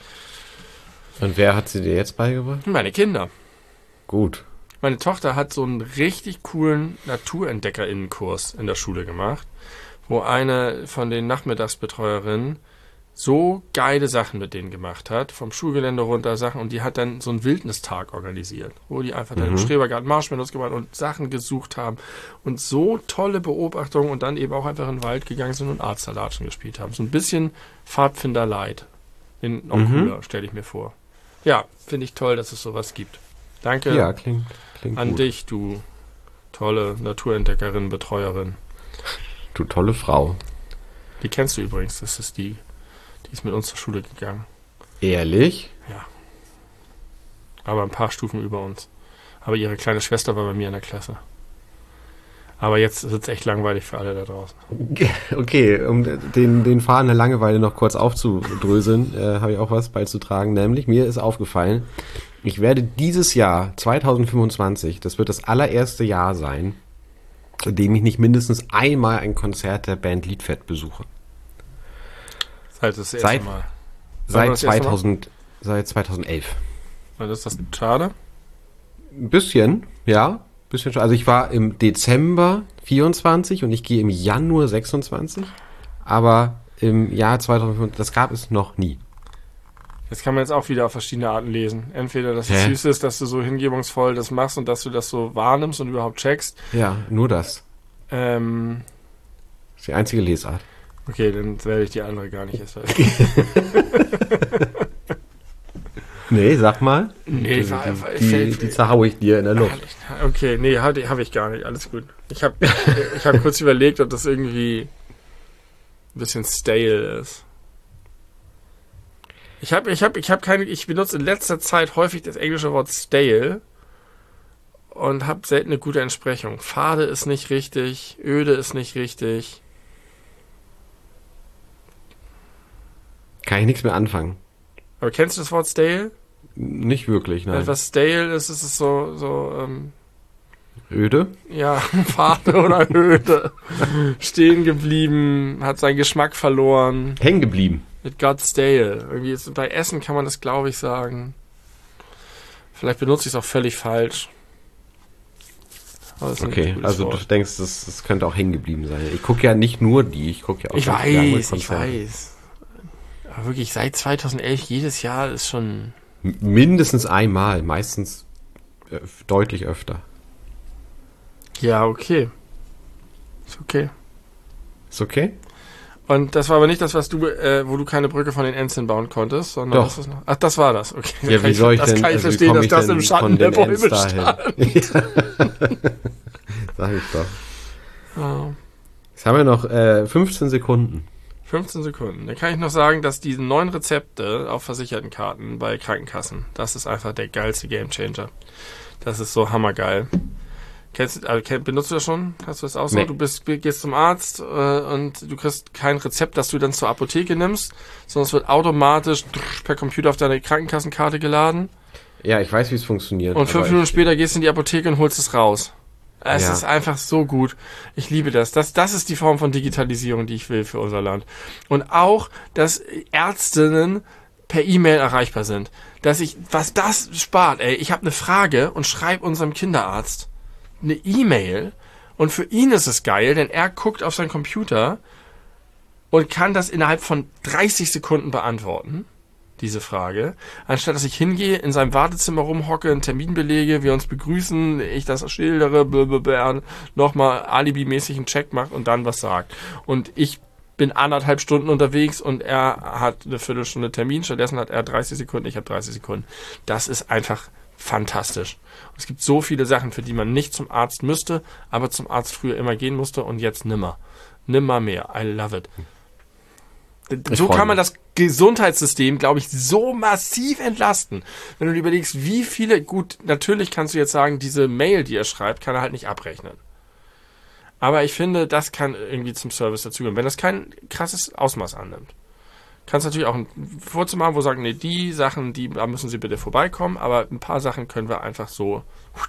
Und wer hat sie dir jetzt beigebracht? Meine Kinder. Gut. Meine Tochter hat so einen richtig coolen NaturentdeckerInnenkurs in der Schule gemacht, wo eine von den Nachmittagsbetreuerinnen so geile Sachen mit denen gemacht hat, vom Schulgelände runter Sachen, und die hat dann so einen Wildnistag organisiert, wo die einfach mhm. dann im Schrebergarten Marshmallows gemacht und Sachen gesucht haben und so tolle Beobachtungen und dann eben auch einfach in den Wald gegangen sind und A-Zerlatschen gespielt haben. So ein bisschen Pfadfinder-Light. Noch mhm. cooler, stelle ich mir vor. Ja, finde ich toll, dass es sowas gibt. Danke ja, klingt, klingt an gut. dich, du tolle Naturentdeckerin, Betreuerin. Du tolle Frau. Die kennst du übrigens, das ist die Die ist mit uns zur Schule gegangen. Ehrlich? Ja. Aber ein paar Stufen über uns. Aber ihre kleine Schwester war bei mir in der Klasse. Aber jetzt ist es echt langweilig für alle da draußen. Okay, um den, den Faden der Langeweile noch kurz aufzudröseln, äh, habe ich auch was beizutragen. Nämlich, mir ist aufgefallen, ich werde dieses Jahr, zwanzig fünfundzwanzig, das wird das allererste Jahr sein, in dem ich nicht mindestens einmal ein Konzert der Band Liedfett besuche. Halt das erste seit, Mal. Seit zweitausend, seit zweitausendelf. Weil das ist das schade? Ein bisschen, ja. Bisschen schon. Also ich war im Dezember vierundzwanzig und ich gehe im Januar sechsundzwanzig. Aber im Jahr zweitausendfünf, das gab es noch nie. Das kann man jetzt auch wieder auf verschiedene Arten lesen. Entweder, dass Hä? es süß ist, dass du so hingebungsvoll das machst und dass du das so wahrnimmst und überhaupt checkst. Ja, nur das. Ähm, Das ist die einzige Lesart. okay, dann werde ich die andere gar nicht erst. Nee, sag mal. Nee, die, war- die, fällt- die zerhau ich dir in der Luft. Okay, nee, habe hab ich gar nicht. Alles gut. Ich habe ich hab kurz überlegt, ob das irgendwie ein bisschen stale ist. Ich habe ich hab, ich hab keine, ich benutze in letzter Zeit häufig das englische Wort stale und habe selten eine gute Entsprechung. Fade ist nicht richtig, öde ist nicht richtig. Kann ich nichts mehr anfangen. Aber kennst du das Wort stale? Nicht wirklich, nein. Was stale ist, ist es so, so ähm, Öde? ja, fade oder öde. Stehen geblieben, hat seinen Geschmack verloren. Hängen geblieben. It got stale. Irgendwie ist, bei Essen kann man das, glaube ich, sagen. Vielleicht benutze ich es auch völlig falsch. Aber das ist ein Okay, gutes also Wort. du denkst, das, das könnte auch hängen geblieben sein. Ich gucke ja nicht nur die, ich gucke ja auch Ich ganz gerne weiß, ich Konzerte. weiß. Aber wirklich, seit zweitausendelf jedes Jahr ist schon... M- Mindestens einmal, meistens öf- deutlich öfter. Ja, okay. Ist okay. Ist okay? Und das war aber nicht das, was du, äh, wo du keine Brücke von den Enzian bauen konntest, sondern Doch. was ist noch? Ach, das war das. Okay. Ja, Kann wie ich- soll ich das denn, kann ich also wie verstehen, komm dass ich das denn im von Schatten der den Bäume Ents stand. dahin? Sag ich doch. Ja. Jetzt haben wir noch äh, fünfzehn Sekunden. fünfzehn Sekunden. Dann kann ich noch sagen, dass diese neuen Rezepte auf versicherten Karten bei Krankenkassen, das ist einfach der geilste Gamechanger. Das ist so hammergeil. Kennst, also, kenn- benutzt du das schon? Hast du das auch so? Nee. Du bist, gehst zum Arzt äh, und du kriegst kein Rezept, das du dann zur Apotheke nimmst, sondern es wird automatisch per Computer auf deine Krankenkassenkarte geladen Ja, ich weiß, wie es funktioniert. und fünf aber Minuten ich, später gehst du in die Apotheke und holst es raus. Es Ja. ist einfach so gut. Ich liebe das. das. Das ist die Form von Digitalisierung, die ich will für unser Land. Und auch, dass Ärztinnen per E-Mail erreichbar sind. Dass ich, was das spart, ey. Ich habe eine Frage und schreibe unserem Kinderarzt eine E-Mail und für ihn ist es geil, denn er guckt auf seinen Computer und kann das innerhalb von dreißig Sekunden beantworten. Diese Frage, anstatt dass ich hingehe, in seinem Wartezimmer rumhocke, einen Termin belege, wir uns begrüßen, ich das schildere, blablabla, nochmal alibimäßig einen Check mache und dann was sagt. Und ich bin anderthalb Stunden unterwegs und er hat eine Viertelstunde Termin, stattdessen hat er dreißig Sekunden, ich habe dreißig Sekunden. Das ist einfach fantastisch. Und es gibt so viele Sachen, für die man nicht zum Arzt müsste, aber zum Arzt früher immer gehen musste und jetzt nimmer. Nimmer mehr. I love it. Ich So freu kann man mich. das Gesundheitssystem, glaube ich, so massiv entlasten. Wenn du dir überlegst, wie viele, gut, natürlich kannst du jetzt sagen, diese Mail, die er schreibt, kann er halt nicht abrechnen. Aber ich finde, das kann irgendwie zum Service dazugehören, wenn das kein krasses Ausmaß annimmt. Kannst natürlich auch ein Vorzimmer haben, wo sagen, nee, die Sachen, die, da müssen Sie bitte vorbeikommen, aber ein paar Sachen können wir einfach so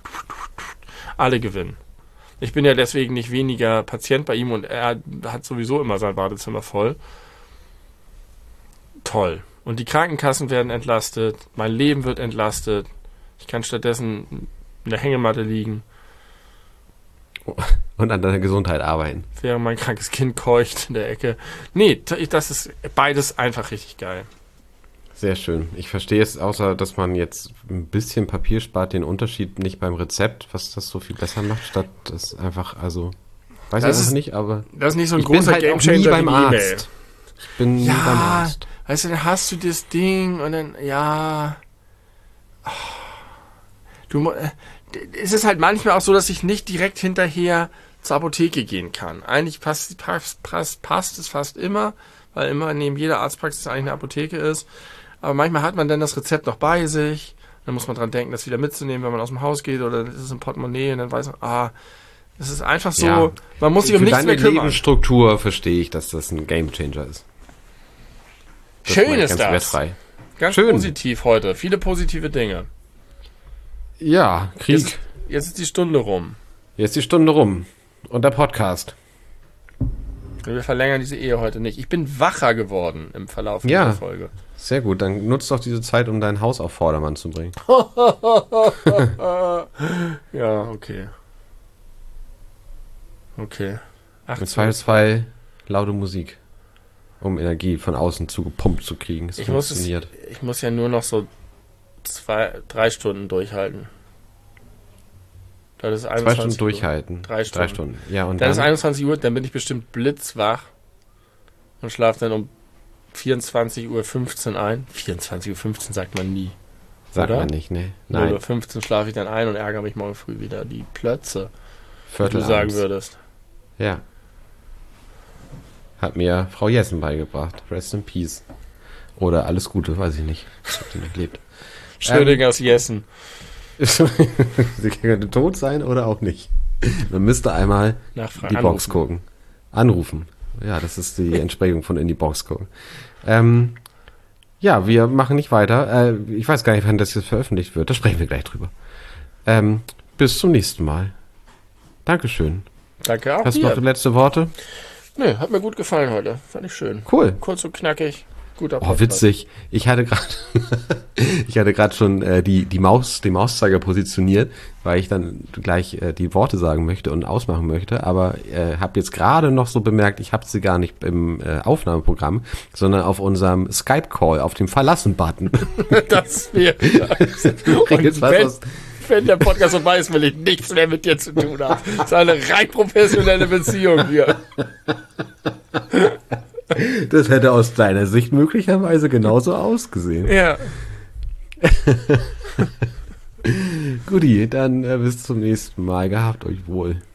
alle gewinnen. Ich bin ja deswegen nicht weniger Patient bei ihm und er hat sowieso immer sein Badezimmer voll. Toll. Und die Krankenkassen werden entlastet, mein Leben wird entlastet, ich kann stattdessen in der Hängematte liegen, und an deiner Gesundheit arbeiten. während mein krankes Kind keucht in der Ecke. Nee, t- das ist beides einfach richtig geil. Sehr schön. Ich verstehe es, außer dass man jetzt ein bisschen Papier spart, den Unterschied nicht beim Rezept, was das so viel besser macht, statt das einfach, also, weiß Das ich ist- einfach nicht, aber Das ist nicht so ein ich bin großer halt auch nie Gamechanger beim wie die E-Mail. Arzt. Ich bin nie Ja. beim Arzt. Weißt du, dann hast du das Ding und dann, ja. Oh. Du, mu- äh, es ist halt manchmal auch so, dass ich nicht direkt hinterher zur Apotheke gehen kann. Eigentlich passt, passt, passt, passt es fast immer, weil immer neben jeder Arztpraxis eigentlich eine Apotheke ist. Aber manchmal hat man dann das Rezept noch bei sich. Dann muss man dran denken, das wieder mitzunehmen, wenn man aus dem Haus geht oder es ist ein Portemonnaie und dann weiß man, ah, es ist einfach so, Ja. man muss sich um Für nichts deine mehr kümmern. Lebensstruktur verstehe ich, dass das ein Gamechanger ist. Das Schön meine ich ist ganz das. wertfrei. Ganz Schön. positiv heute. Viele positive Dinge. Ja, Krieg. Jetzt, jetzt ist die Stunde rum. Jetzt ist die Stunde rum. Und der Podcast. Wir verlängern diese Ehe heute nicht. Ich bin wacher geworden im Verlauf Ja. dieser Folge. Sehr gut, dann nutzt doch diese Zeit, um dein Haus auf Vordermann zu bringen. Ja, okay. Okay. Im Zweifelsfall laute Musik, um Energie von außen zu gepumpt zu kriegen. Es ich, muss es, funktioniert. ich muss ja nur noch so zwei, drei Stunden durchhalten. Das ist Zwei Stunden durchhalten. Drei Stunden. Drei Stunden. Ja, und dann, dann ist einundzwanzig Uhr, dann bin ich bestimmt blitzwach und schlafe dann um vierundzwanzig Uhr fünfzehn ein. vierundzwanzig Uhr fünfzehn sagt man nie. Sagt oder? man nicht, ne? null Uhr fünfzehn schlafe ich dann ein und ärgere mich morgen früh wieder. Die Plötze, wie Viertel du sagen abends. würdest. Ja. Hat mir Frau Jessen beigebracht. Rest in Peace. Oder alles Gute, weiß ich nicht. Ob sie noch lebt. Schrödingers ähm, Jessen. Sie könnte tot sein oder auch nicht. Man müsste einmal Nachfragen. in die Box gucken. Anrufen. Ja, das ist die Entsprechung von in die Box gucken. Ähm, ja, wir machen nicht weiter. Äh, ich weiß gar nicht, wann das jetzt veröffentlicht wird. Da sprechen wir gleich drüber. Ähm, bis zum nächsten Mal. Dankeschön. Danke auch Hast du dir. noch letzte Worte? Nö, hat mir gut gefallen heute. Fand ich schön. Cool. Kurz und knackig. Guter Oh, Podcast. witzig. Ich hatte gerade ich hatte gerade schon äh, die die Maus den Mauszeiger positioniert, weil ich dann gleich äh, die Worte sagen möchte und ausmachen möchte, aber äh, habe jetzt gerade noch so bemerkt, ich habe sie gar nicht im äh, Aufnahmeprogramm, sondern auf unserem Skype Call auf dem Verlassen Button. Das wäre Übrigens, was wenn, aus- wenn der Podcast vorbei ist, will ich nichts mehr mit dir zu tun haben. Das ist eine rein professionelle Beziehung hier. Das hätte aus deiner Sicht möglicherweise genauso ausgesehen. Ja. Guti, dann äh, bis zum nächsten Mal. Gehabt euch wohl.